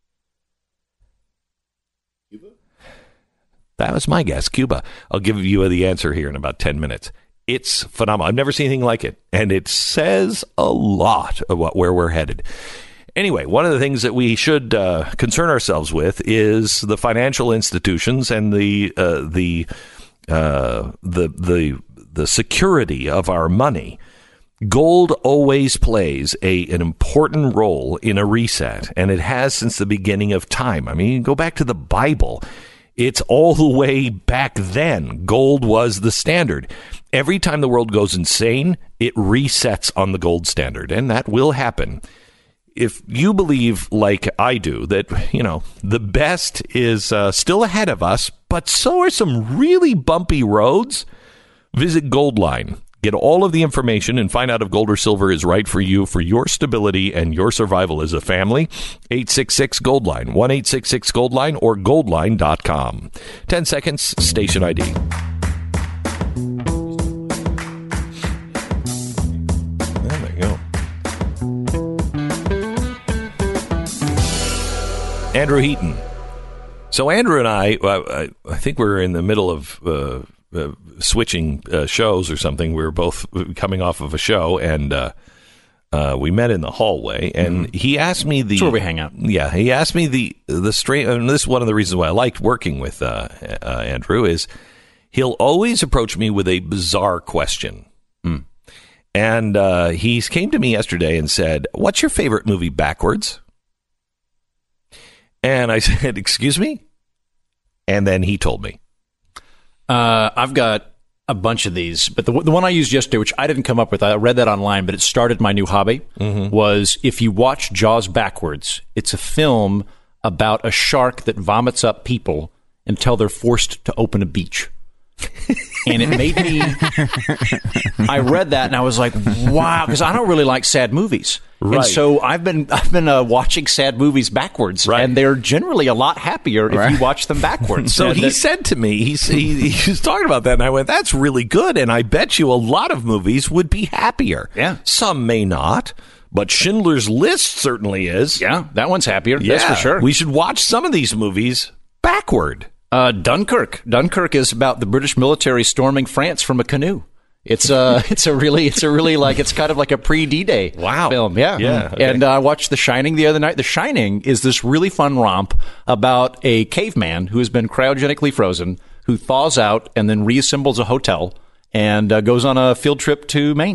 Cuba? That was my guess, Cuba. I'll give you the answer here in about 10 minutes. It's phenomenal. I've never seen anything like it. And it says a lot about where we're headed. Anyway, one of the things that we should concern ourselves with is the financial institutions and the security of our money. Gold always plays an important role in a reset, and it has since the beginning of time. I mean, you go back to the Bible. It's all the way back then. Gold was the standard. Every time the world goes insane, it resets on the gold standard, and that will happen. If you believe, like I do, that, the best is still ahead of us, but so are some really bumpy roads, visit Goldline. Get all of the information and find out if gold or silver is right for you, for your stability and your survival as a family. 866-GOLDLINE, 1-866-GOLDLINE, or goldline.com. 10 seconds, station ID. There you go. Andrew Heaton. So Andrew and I think we're in the middle of switching shows or something. We were both coming off of a show, and we met in the hallway, and he asked me That's where we hang out. Yeah, he asked me the strange, and this is one of the reasons why I liked working with Andrew, is he'll always approach me with a bizarre question. And he came to me yesterday and said, what's your favorite movie backwards? And I said, excuse me? And then he told me. I've got a bunch of these, but the one I used yesterday, which I didn't come up with, I read that online, but it started my new hobby, was if you watch Jaws backwards, it's a film about a shark that vomits up people until they're forced to open a beach. And it made me, I read that and I was like, wow, because I don't really like sad movies. Right. And so I've been watching sad movies backwards, and they're generally a lot happier if you watch them backwards. So he said to me, he was talking about that, and I went, that's really good, and I bet you a lot of movies would be happier. Yeah. Some may not, but Schindler's List certainly is. Yeah, that one's happier, that's for sure. We should watch some of these movies backward. Dunkirk. Dunkirk is about the British military storming France from a canoe. It's really like, it's kind of like a pre-D-Day film. Yeah. Okay. And I watched The Shining the other night. The Shining is this really fun romp about a caveman who has been cryogenically frozen, who thaws out and then reassembles a hotel and goes on a field trip to Maine.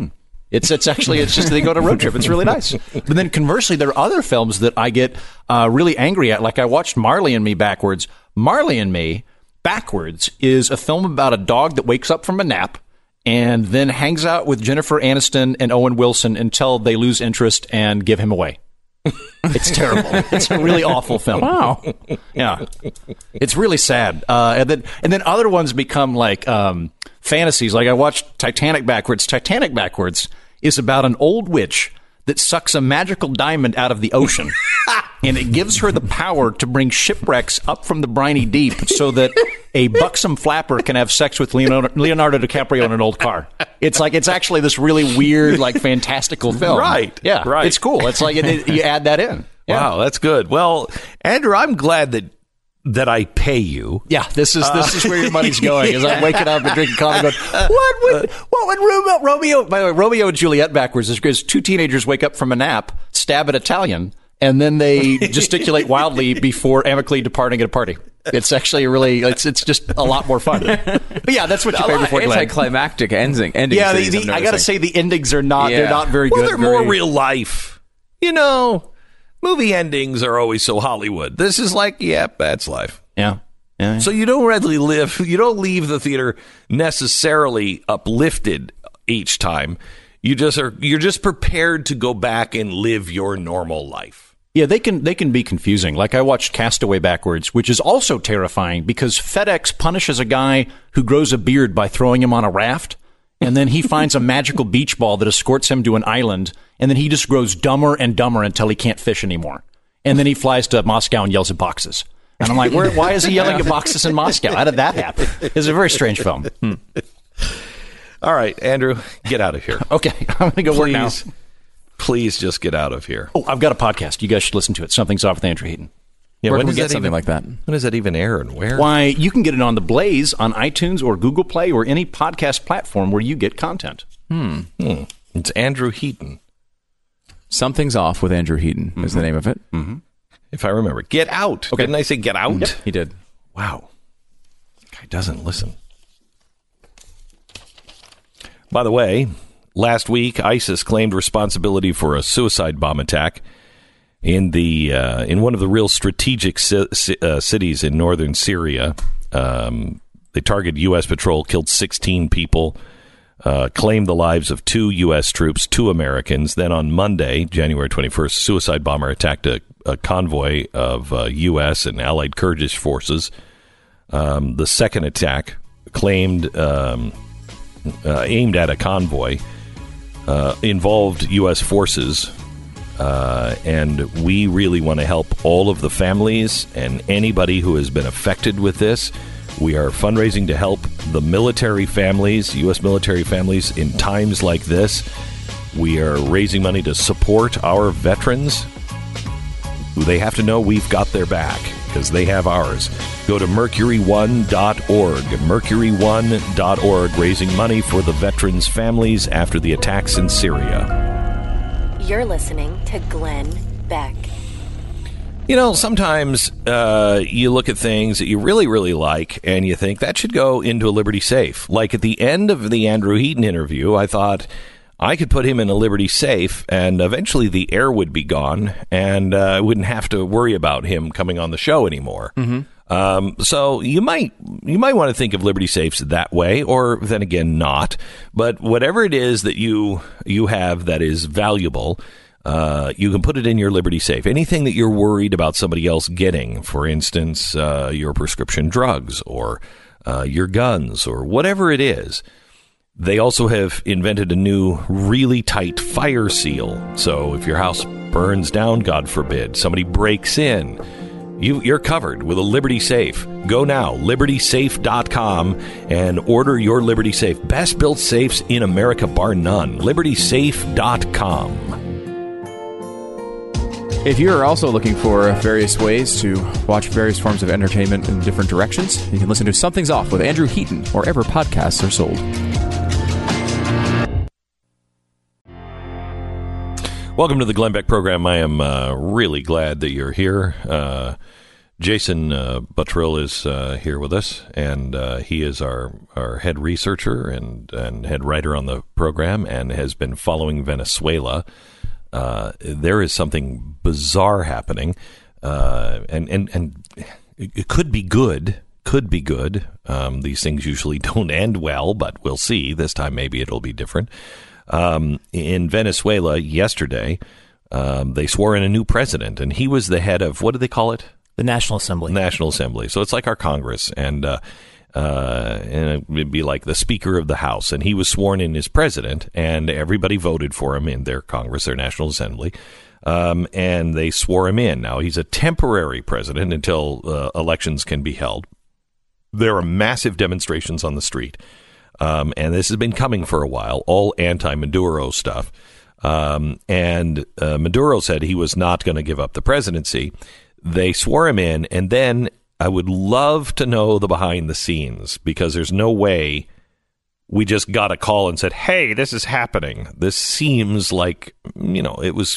It's just they go on a road trip. It's really nice. But then conversely, there are other films that I get really angry at. Like I watched Marley and Me backwards. Marley and Me backwards is a film about a dog that wakes up from a nap and then hangs out with Jennifer Aniston and Owen Wilson until they lose interest and give him away. It's terrible. It's a really awful film. Wow. Yeah. It's really sad. And then other ones become like fantasies. Like I watched Titanic backwards. Titanic backwards is about an old witch that sucks a magical diamond out of the ocean. And it gives her the power to bring shipwrecks up from the briny deep so that a buxom flapper can have sex with Leonardo DiCaprio in an old car. It's actually this really weird, like, fantastical film. Right. Yeah. Right. It's cool. It's like you add that in. Yeah. Wow, that's good. Well, Andrew, I'm glad that I pay you. Yeah, this is where your money's going. As I'm waking up and drinking coffee, going, what would Romeo? By the way, Romeo and Juliet backwards is because two teenagers wake up from a nap, stab an Italian, and then they gesticulate wildly before amicably departing at a party. It's actually it's just a lot more fun. But yeah, that's what you pay for. Anticlimactic endings. Yeah, I got to say the endings are not. They're not very good. Well, they're more real life. You know. Movie endings are always so Hollywood. This is like, that's life. Yeah. So you don't you don't leave the theater necessarily uplifted each time. You're just prepared to go back and live your normal life. Yeah, they can be confusing. Like I watched Castaway backwards, which is also terrifying because FedEx punishes a guy who grows a beard by throwing him on a raft. And then he finds a magical beach ball that escorts him to an island. And then he just grows dumber and dumber until he can't fish anymore. And then he flies to Moscow and yells at boxes. And I'm like, why is he yelling at boxes in Moscow? How did that happen? It's a very strange film. All right, Andrew, get out of here. Okay, I'm going to go work now. Please just get out of here. Oh, I've got a podcast. You guys should listen to it. Something's Off with Andrew Heaton. Yeah, when does that something like that? When does that even air and where? Why, you can get it on The Blaze, on iTunes or Google Play or any podcast platform where you get content. It's Andrew Heaton. Something's Off with Andrew Heaton is the name of it. Mm-hmm. If I remember. Get out. Okay. Didn't I say get out? Yep, he did. Wow. Guy doesn't listen. By the way, last week, ISIS claimed responsibility for a suicide bomb attack in one of the real strategic cities in northern Syria. They targeted U.S. patrol, killed 16 people, claimed the lives of 2 U.S. troops, 2 Americans. Then on Monday, January 21st, a suicide bomber attacked a convoy of U.S. and allied Kurdish forces. The second attack aimed at a convoy involved U.S. forces. And we really want to help all of the families and anybody who has been affected with this. We are fundraising to help the military families, U.S. military families, in times like this. We are raising money to support our veterans. They have to know we've got their back because they have ours. Go to mercury1.org, mercury1.org, raising money for the veterans' families after the attacks in Syria. You're listening to Glenn Beck. You know, sometimes you look at things that you really, really like, and you think that should go into a Liberty safe. Like at the end of the Andrew Heaton interview, I thought I could put him in a Liberty safe, and eventually the air would be gone, and I wouldn't have to worry about him coming on the show anymore. Mm-hmm. So you might want to think of Liberty safes that way, or then again, not. But whatever it is that you have that is valuable, you can put it in your Liberty safe. Anything that you're worried about somebody else getting, for instance, your prescription drugs or your guns or whatever it is. They also have invented a new really tight fire seal. So if your house burns down, God forbid, somebody breaks in, you're covered with a Liberty safe. Go now, libertysafe.com, and order your Liberty safe. Best built safes in America, bar none. libertysafe.com. If you're also looking for various ways to watch various forms of entertainment in different directions, you can listen to Something's Off with Andrew Heaton wherever podcasts are sold. Welcome to the Glenn Beck program. I am really glad that you're here. Jason Buttrill is here with us, and he is our head researcher and head writer on the program, and has been following Venezuela. There is something bizarre happening, and it could be good. Could be good. These things usually don't end well, but we'll see. This time maybe it'll be different. In Venezuela yesterday, they swore in a new president, and he was the head of, what do they call it? The National Assembly. National Assembly. So it's like our Congress, and it would be like the Speaker of the House. And he was sworn in as president, and everybody voted for him in their Congress, their National Assembly. And they swore him in. Now, he's a temporary president until elections can be held. There are massive demonstrations on the street. And this has been coming for a while, all anti-Maduro stuff. And Maduro said he was not going to give up the presidency. They swore him in, and then I would love to know the behind the scenes, because there's no way we just got a call and said, hey, this is happening. This seems like, it was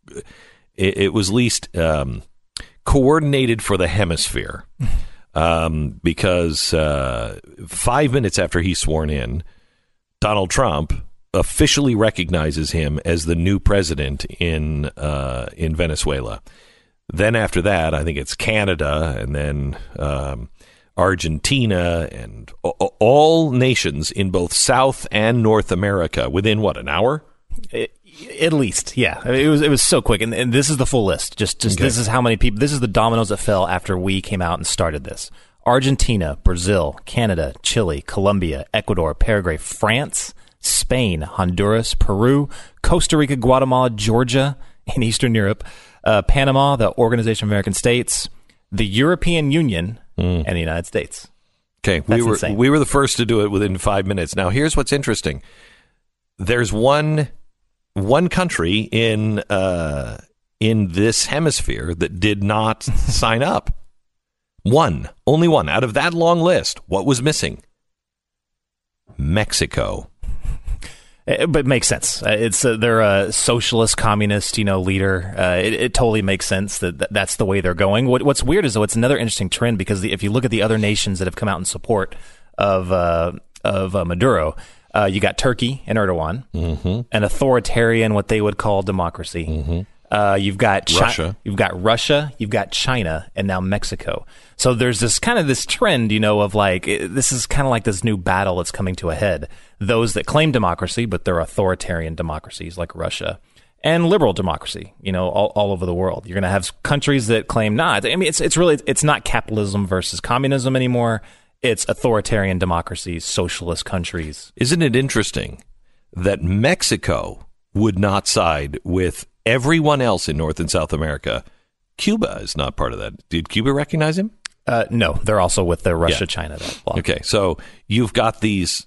least coordinated for the hemisphere. Because 5 minutes after he's sworn in, Donald Trump officially recognizes him as the new president in Venezuela. Then after that, I think it's Canada, and then Argentina, and all nations in both South and North America within, an hour? At least, yeah. It was so quick, and this is the full list. Just okay. This is how many people. This is the dominoes that fell after we came out and started this. Argentina, Brazil, Canada, Chile, Colombia, Ecuador, Paraguay, France, Spain, Honduras, Peru, Costa Rica, Guatemala, Georgia, in Eastern Europe, Panama, the Organization of American States, the European Union, and the United States. Okay, we were the first to do it within 5 minutes. Now, here's what's interesting. There's one country in this hemisphere that did not sign up. Only one out of that long list. What was missing? Mexico. But it makes sense. They're a socialist, communist, leader. It totally makes sense that's the way they're going. What's weird is, though, it's another interesting trend, because if you look at the other nations that have come out in support of Maduro, you got Turkey and Erdogan, an authoritarian, what they would call democracy. You've got Russia. You've got Russia. You've got China, and now Mexico. So there's this trend, of like, this is kind of like this new battle that's coming to a head. Those that claim democracy, but they're authoritarian democracies like Russia, and liberal democracy, all over the world. You're going to have countries that claim not. I mean, it's not capitalism versus communism anymore. It's authoritarian democracies, socialist countries. Isn't it interesting that Mexico would not side with everyone else in North and South America? Cuba is not part of that. Did Cuba recognize him? No, they're also with the Russia, China. Okay, so you've got these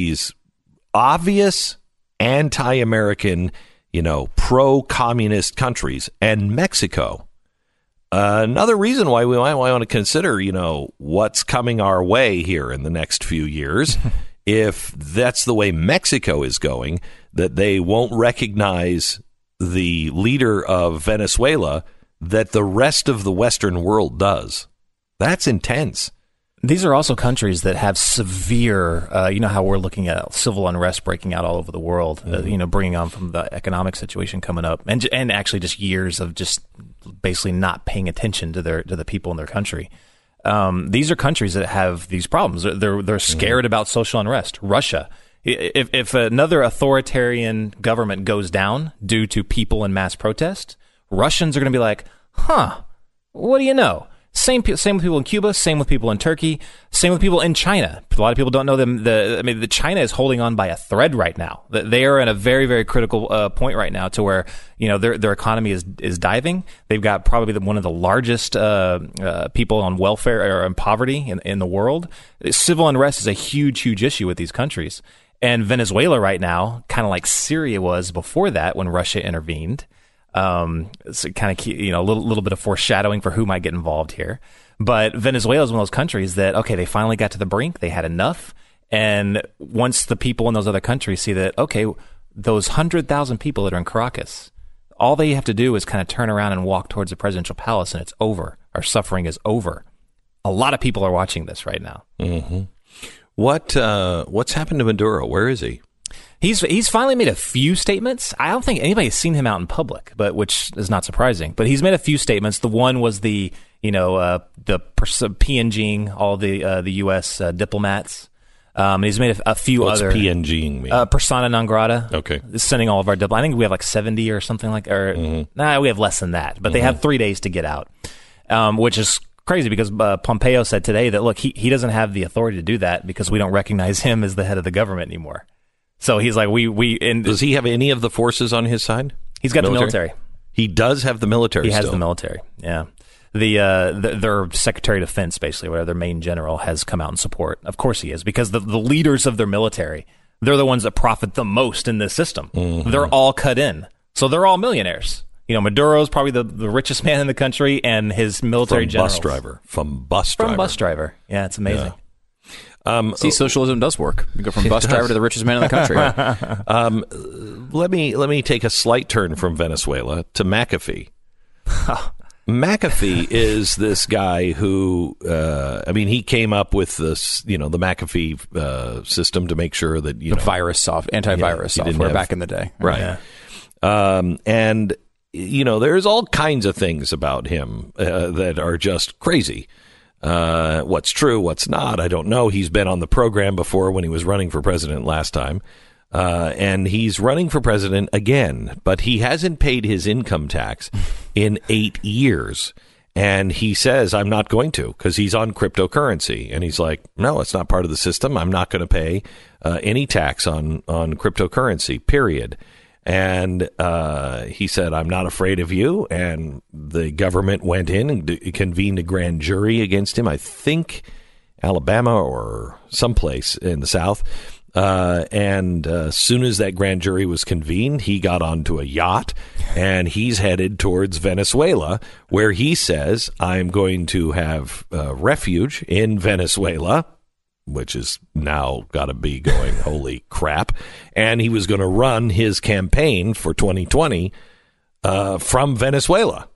obvious anti-American, pro-communist countries, and Mexico. Another reason why we might want to consider, what's coming our way here in the next few years, if that's the way Mexico is going, that they won't recognize the leader of Venezuela that the rest of the Western world does. That's intense. These are also countries that have severe, how we're looking at civil unrest breaking out all over the world, bringing on from the economic situation coming up, and actually just years of just basically not paying attention to the people in their country. These are countries that have these problems. They're scared about social unrest. Russia. If another authoritarian government goes down due to people in mass protest, Russians are going to be like, what do you know? Same with people in Cuba, same with people in Turkey, same with people in China. A lot of people don't know them. The China is holding on by a thread right now. They are in a very, very critical point right now, to where their economy is diving. They've got probably one of the largest people on welfare or in poverty in the world. Civil unrest is a huge, huge issue with these countries. And Venezuela right now, kind of like Syria was before that when Russia intervened. So kind of, a little bit of foreshadowing for who might get involved here. But Venezuela is one of those countries that, okay, they finally got to the brink. They had enough. And once the people in those other countries see that, okay, those 100,000 people that are in Caracas, All they have to do is kind of turn around and walk towards the presidential palace, and it's over. Our suffering is over. A lot of people are watching this right now. Mm-hmm. What's happened to Maduro? Where is he? He's finally made a few statements. I don't think anybody's seen him out in public, which is not surprising. But he's made a few statements. The one was the PNGing all the U.S. diplomats. He's made a few other. What's PNGing mean? Persona non grata. Okay. Sending all of our diplomats. I think we have like 70 or something like. We have less than that. But they have 3 days to get out, which is crazy because Pompeo said today that look, he doesn't have the authority to do that because we don't recognize him as the head of the government anymore. So he's like, does he have any of the forces on his side? He's got the military. He does have the military. He has still. the military. Yeah. Their Secretary of Defense, basically, whatever, their main general, has come out in support. Of course he is, because the leaders of their military, they're the ones that profit the most in this system. Mm-hmm. They're all cut in. So they're all millionaires. Maduro's probably the richest man in the country, and his military general. From bus driver. Yeah, it's amazing. Yeah. See, socialism does work. You go from bus driver to the richest man in the country. Let me take a slight turn from Venezuela to McAfee. McAfee is this guy who, he came up with this, the McAfee system to make sure that the antivirus software back in the day, right? Yeah. And there's all kinds of things about him that are just crazy. What's true, what's not, I don't know. He's been on the program before when he was running for president last time. And he's running for president again, but he hasn't paid his income tax in 8 years. And he says, I'm not going to, because he's on cryptocurrency. And he's like, no, it's not part of the system. I'm not going to pay any tax on cryptocurrency, period. And he said, I'm not afraid of you. And the government went in and convened a grand jury against him, I think Alabama or someplace in the South. And as soon as that grand jury was convened, he got onto a yacht and he's headed towards Venezuela, where he says, I'm going to have refuge in Venezuela, which is now got to be going, holy crap. And he was going to run his campaign for 2020 from Venezuela.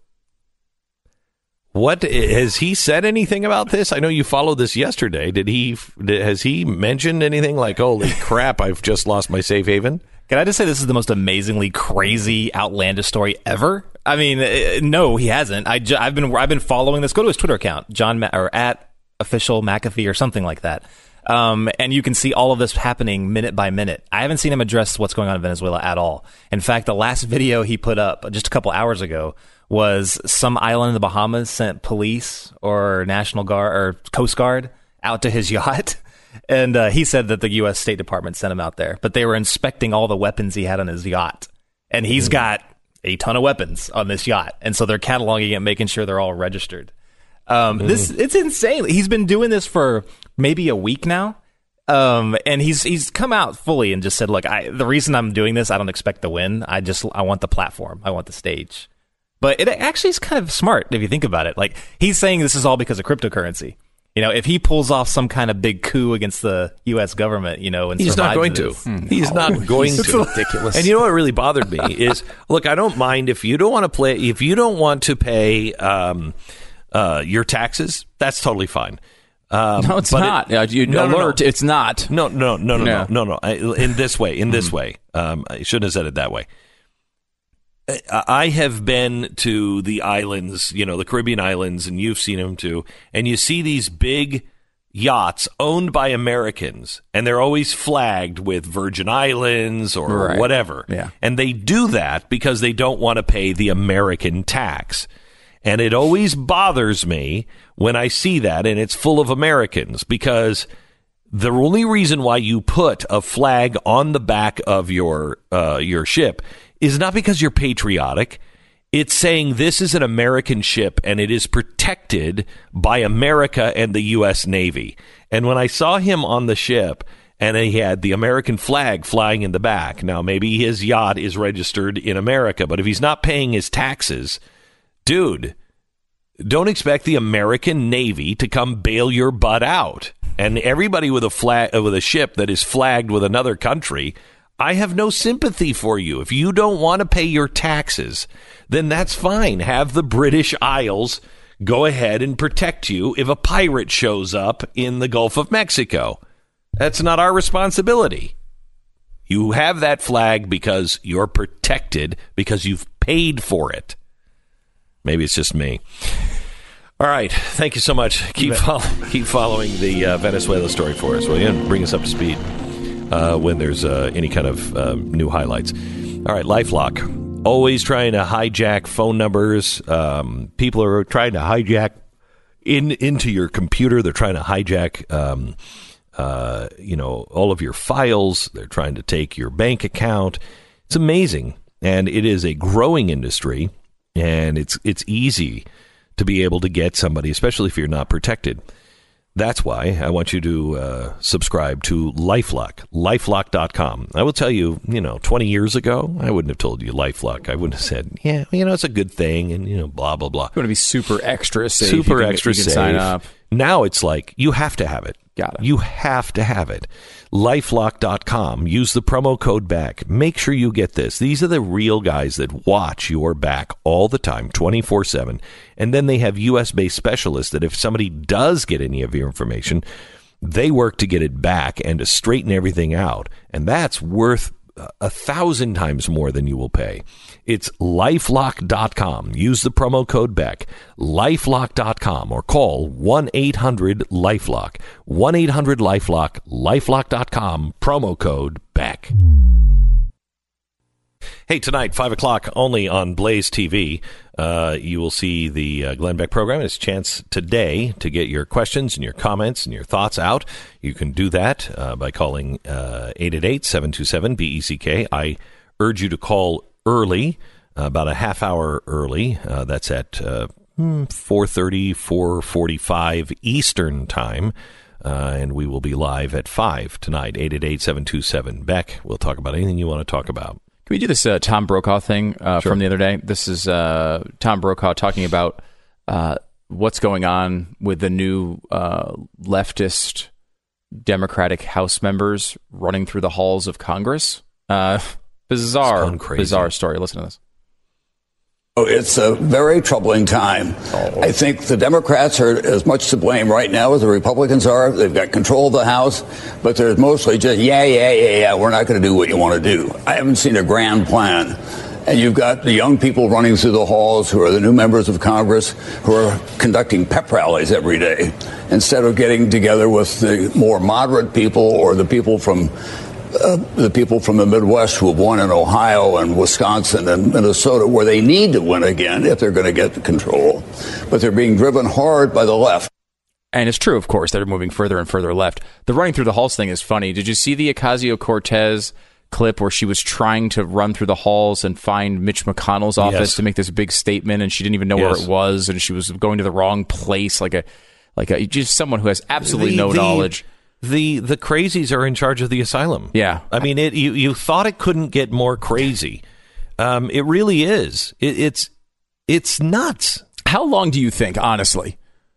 What has he said anything about this? I know you followed this yesterday. Has he mentioned anything like, holy crap, I've just lost my safe haven? Can I just say this is the most amazingly crazy, outlandish story ever? I mean, no, he hasn't. I've been following this. Go to his Twitter account, at official McAfee or something like that. And you can see all of this happening minute by minute. I haven't seen him address what's going on in Venezuela at all. In fact, the last video he put up just a couple hours ago was some island in the Bahamas sent police or National Guard or Coast Guard out to his yacht. And he said that the U.S. State Department sent him out there, but they were inspecting all the weapons he had on his yacht. And he's got a ton of weapons on this yacht. And so they're cataloging it, making sure they're all registered. It's insane. He's been doing this for maybe a week now. And he's come out fully and just said, look, the reason I'm doing this, I don't expect to win. I want the platform. I want the stage. But it actually is kind of smart if you think about it. Like, he's saying this is all because of cryptocurrency. If he pulls off some kind of big coup against the U.S. government, and he's not going to. He's not going to. Ridiculous. And you know what really bothered me is, look, I don't mind if you don't want to pay your taxes. That's totally fine. No, it's not. It's not. No. In this way, I shouldn't have said it that way. I have been to the islands, the Caribbean islands, and you've seen them too. And you see these big yachts owned by Americans, and they're always flagged with Virgin Islands or whatever. Yeah. And they do that because they don't want to pay the American tax. And it always bothers me when I see that, and it's full of Americans, because the only reason why you put a flag on the back of your ship is not because you're patriotic. It's saying this is an American ship and it is protected by America and the U.S. Navy. And when I saw him on the ship and he had the American flag flying in the back, now maybe his yacht is registered in America, but if he's not paying his taxes, dude, don't expect the American Navy to come bail your butt out. And everybody with a ship that is flagged with another country, I have no sympathy for you. If you don't want to pay your taxes, then that's fine. Have the British Isles go ahead and protect you if a pirate shows up in the Gulf of Mexico. That's not our responsibility. You have that flag because you're protected, because you've paid for it. Maybe it's just me. All right. Thank you so much. Keep following the Venezuela story for us, will you? And bring us up to speed when there's any kind of new highlights. All right. LifeLock. Always trying to hijack phone numbers. People are trying to hijack into your computer. They're trying to hijack all of your files. They're trying to take your bank account. It's amazing. And it is a growing industry, and it's easy to be able to get somebody, especially if you're not protected. That's why I want you to subscribe to LifeLock, lifelock.com. I will tell you, 20 years ago, I wouldn't have told you LifeLock. I wouldn't have said, yeah, it's a good thing, and, blah, blah, blah. You want to be super extra safe. Super extra safe. Sign up. Now it's like, you have to have it. Got it. You have to have it. LifeLock.com. Use the promo code BACK. Make sure you get this. These are the real guys that watch your back all the time, 24/7. And then they have U.S.-based specialists that if somebody does get any of your information, they work to get it back and to straighten everything out. And that's worth 1,000 times more than you will pay. It's lifelock.com. Use the promo code BECK, lifelock.com, or call 1-800-LIFELOCK. 1-800-LIFELOCK, lifelock.com, promo code BECK. Hey, tonight, 5 o'clock, only on Blaze TV, you will see the Glenn Beck program. It's a chance today to get your questions and your comments and your thoughts out. You can do that by calling 888-727-BECK. I urge you to call early, about a half hour early. That's at 4:30, 4:45 Eastern Time. And we will be live at 5 tonight, 888-727-BECK. We'll talk about anything you want to talk about. Can we do this Tom Brokaw thing from the other day? This is Tom Brokaw talking about what's going on with the new leftist Democratic House members running through the halls of Congress. Bizarre story. Listen to this. Oh, it's a very troubling time. I think the Democrats are as much to blame right now as the Republicans are. They've got control of the House, but there's mostly just, yeah, we're not going to do what you want to do. I haven't seen a grand plan. And you've got the young people running through the halls who are the new members of Congress who are conducting pep rallies every day instead of getting together with the more moderate people or the people from the Midwest who have won in Ohio and Wisconsin and Minnesota, where they need to win again if they're going to get control. But they're being driven hard by the left. And it's true, of course, they're moving further and further left. The running through the halls thing is funny. Did you see the Ocasio-Cortez clip where she was trying to run through the halls and find Mitch McConnell's office to make this big statement, and she didn't even know where it was, and she was going to the wrong place, like a just someone who has absolutely no knowledge. The crazies are in charge of the asylum. Yeah. I mean, you thought it couldn't get more crazy. It really is. It's nuts. How long do you think, honestly,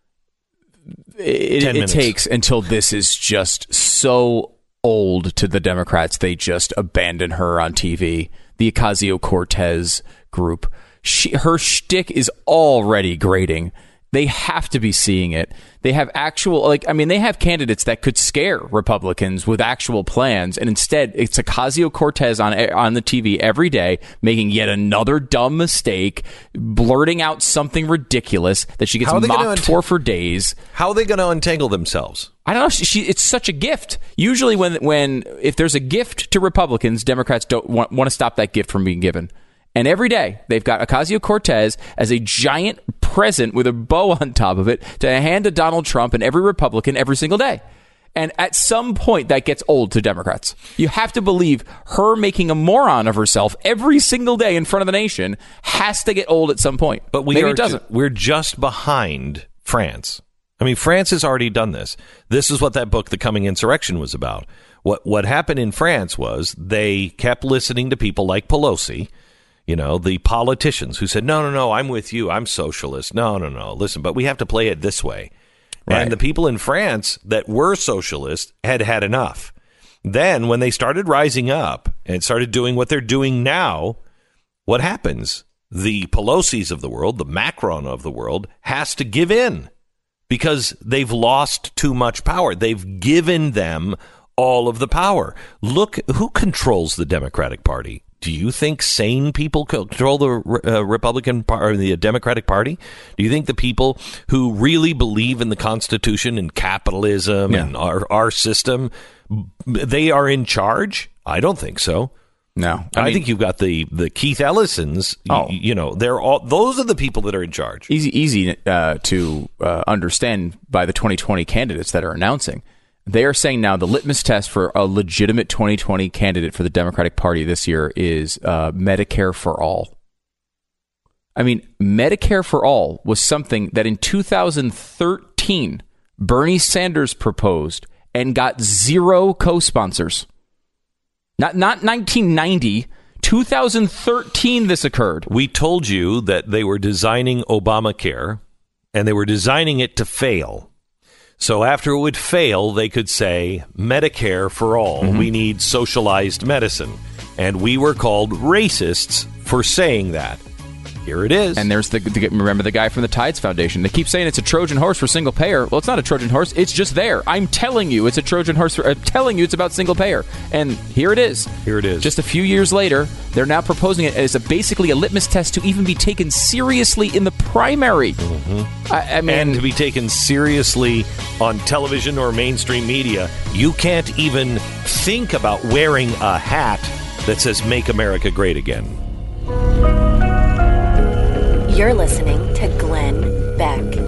it takes until this is just so old to the Democrats they just abandon her on TV? The Ocasio-Cortez group. Her shtick is already grating. They have to be seeing it. They have they have candidates that could scare Republicans with actual plans, and instead it's Ocasio-Cortez on the TV every day, making yet another dumb mistake, blurting out something ridiculous that she gets mocked for days. How are they going to untangle themselves? I don't know. It's such a gift. Usually if there's a gift to Republicans, Democrats don't want to stop that gift from being given. And every day, they've got Ocasio-Cortez as a giant present with a bow on top of it to hand to Donald Trump and every Republican every single day. And at some point, that gets old to Democrats. You have to believe her making a moron of herself every single day in front of the nation has to get old at some point. But maybe it doesn't. We're just behind France. I mean, France has already done this. This is what that book, The Coming Insurrection, was about. What happened in France was they kept listening to people like Pelosi, the politicians who said, no, I'm with you. I'm socialist. No. Listen, but we have to play it this way. Right. And the people in France that were socialists had enough. Then when they started rising up and started doing what they're doing now, what happens? The Pelosi's of the world, the Macron of the world, has to give in because they've lost too much power. They've given them all of the power. Look, who controls the Democratic Party? Do you think sane people control the Republican or the Democratic Party? Do you think the people who really believe in the Constitution and capitalism and our system, they are in charge? I don't think so. No, I think you've got the Keith Ellisons. They're all those are the people that are in charge. Easy to understand by the 2020 candidates that are announcing. They are saying now the litmus test for a legitimate 2020 candidate for the Democratic Party this year is Medicare for all. I mean, Medicare for all was something that in 2013 Bernie Sanders proposed and got 0 co-sponsors. Not 1990, 2013 this occurred. We told you that they were designing Obamacare, and they were designing it to fail. So after it would fail, they could say, Medicare for all. Mm-hmm. We need socialized medicine. And we were called racists for saying that. Here it is. And there's remember the guy from the Tides Foundation. They keep saying it's a Trojan horse for single payer. Well, it's not a Trojan horse. It's just there. I'm telling you it's a Trojan horse. I'm telling you it's about single payer. And here it is. Here it is. Just a few years later, they're now proposing it as basically a litmus test to even be taken seriously in the primary. Mm-hmm. I mean, and to be taken seriously on television or mainstream media, you can't even think about wearing a hat that says Make America Great Again. You're listening to Glenn Beck.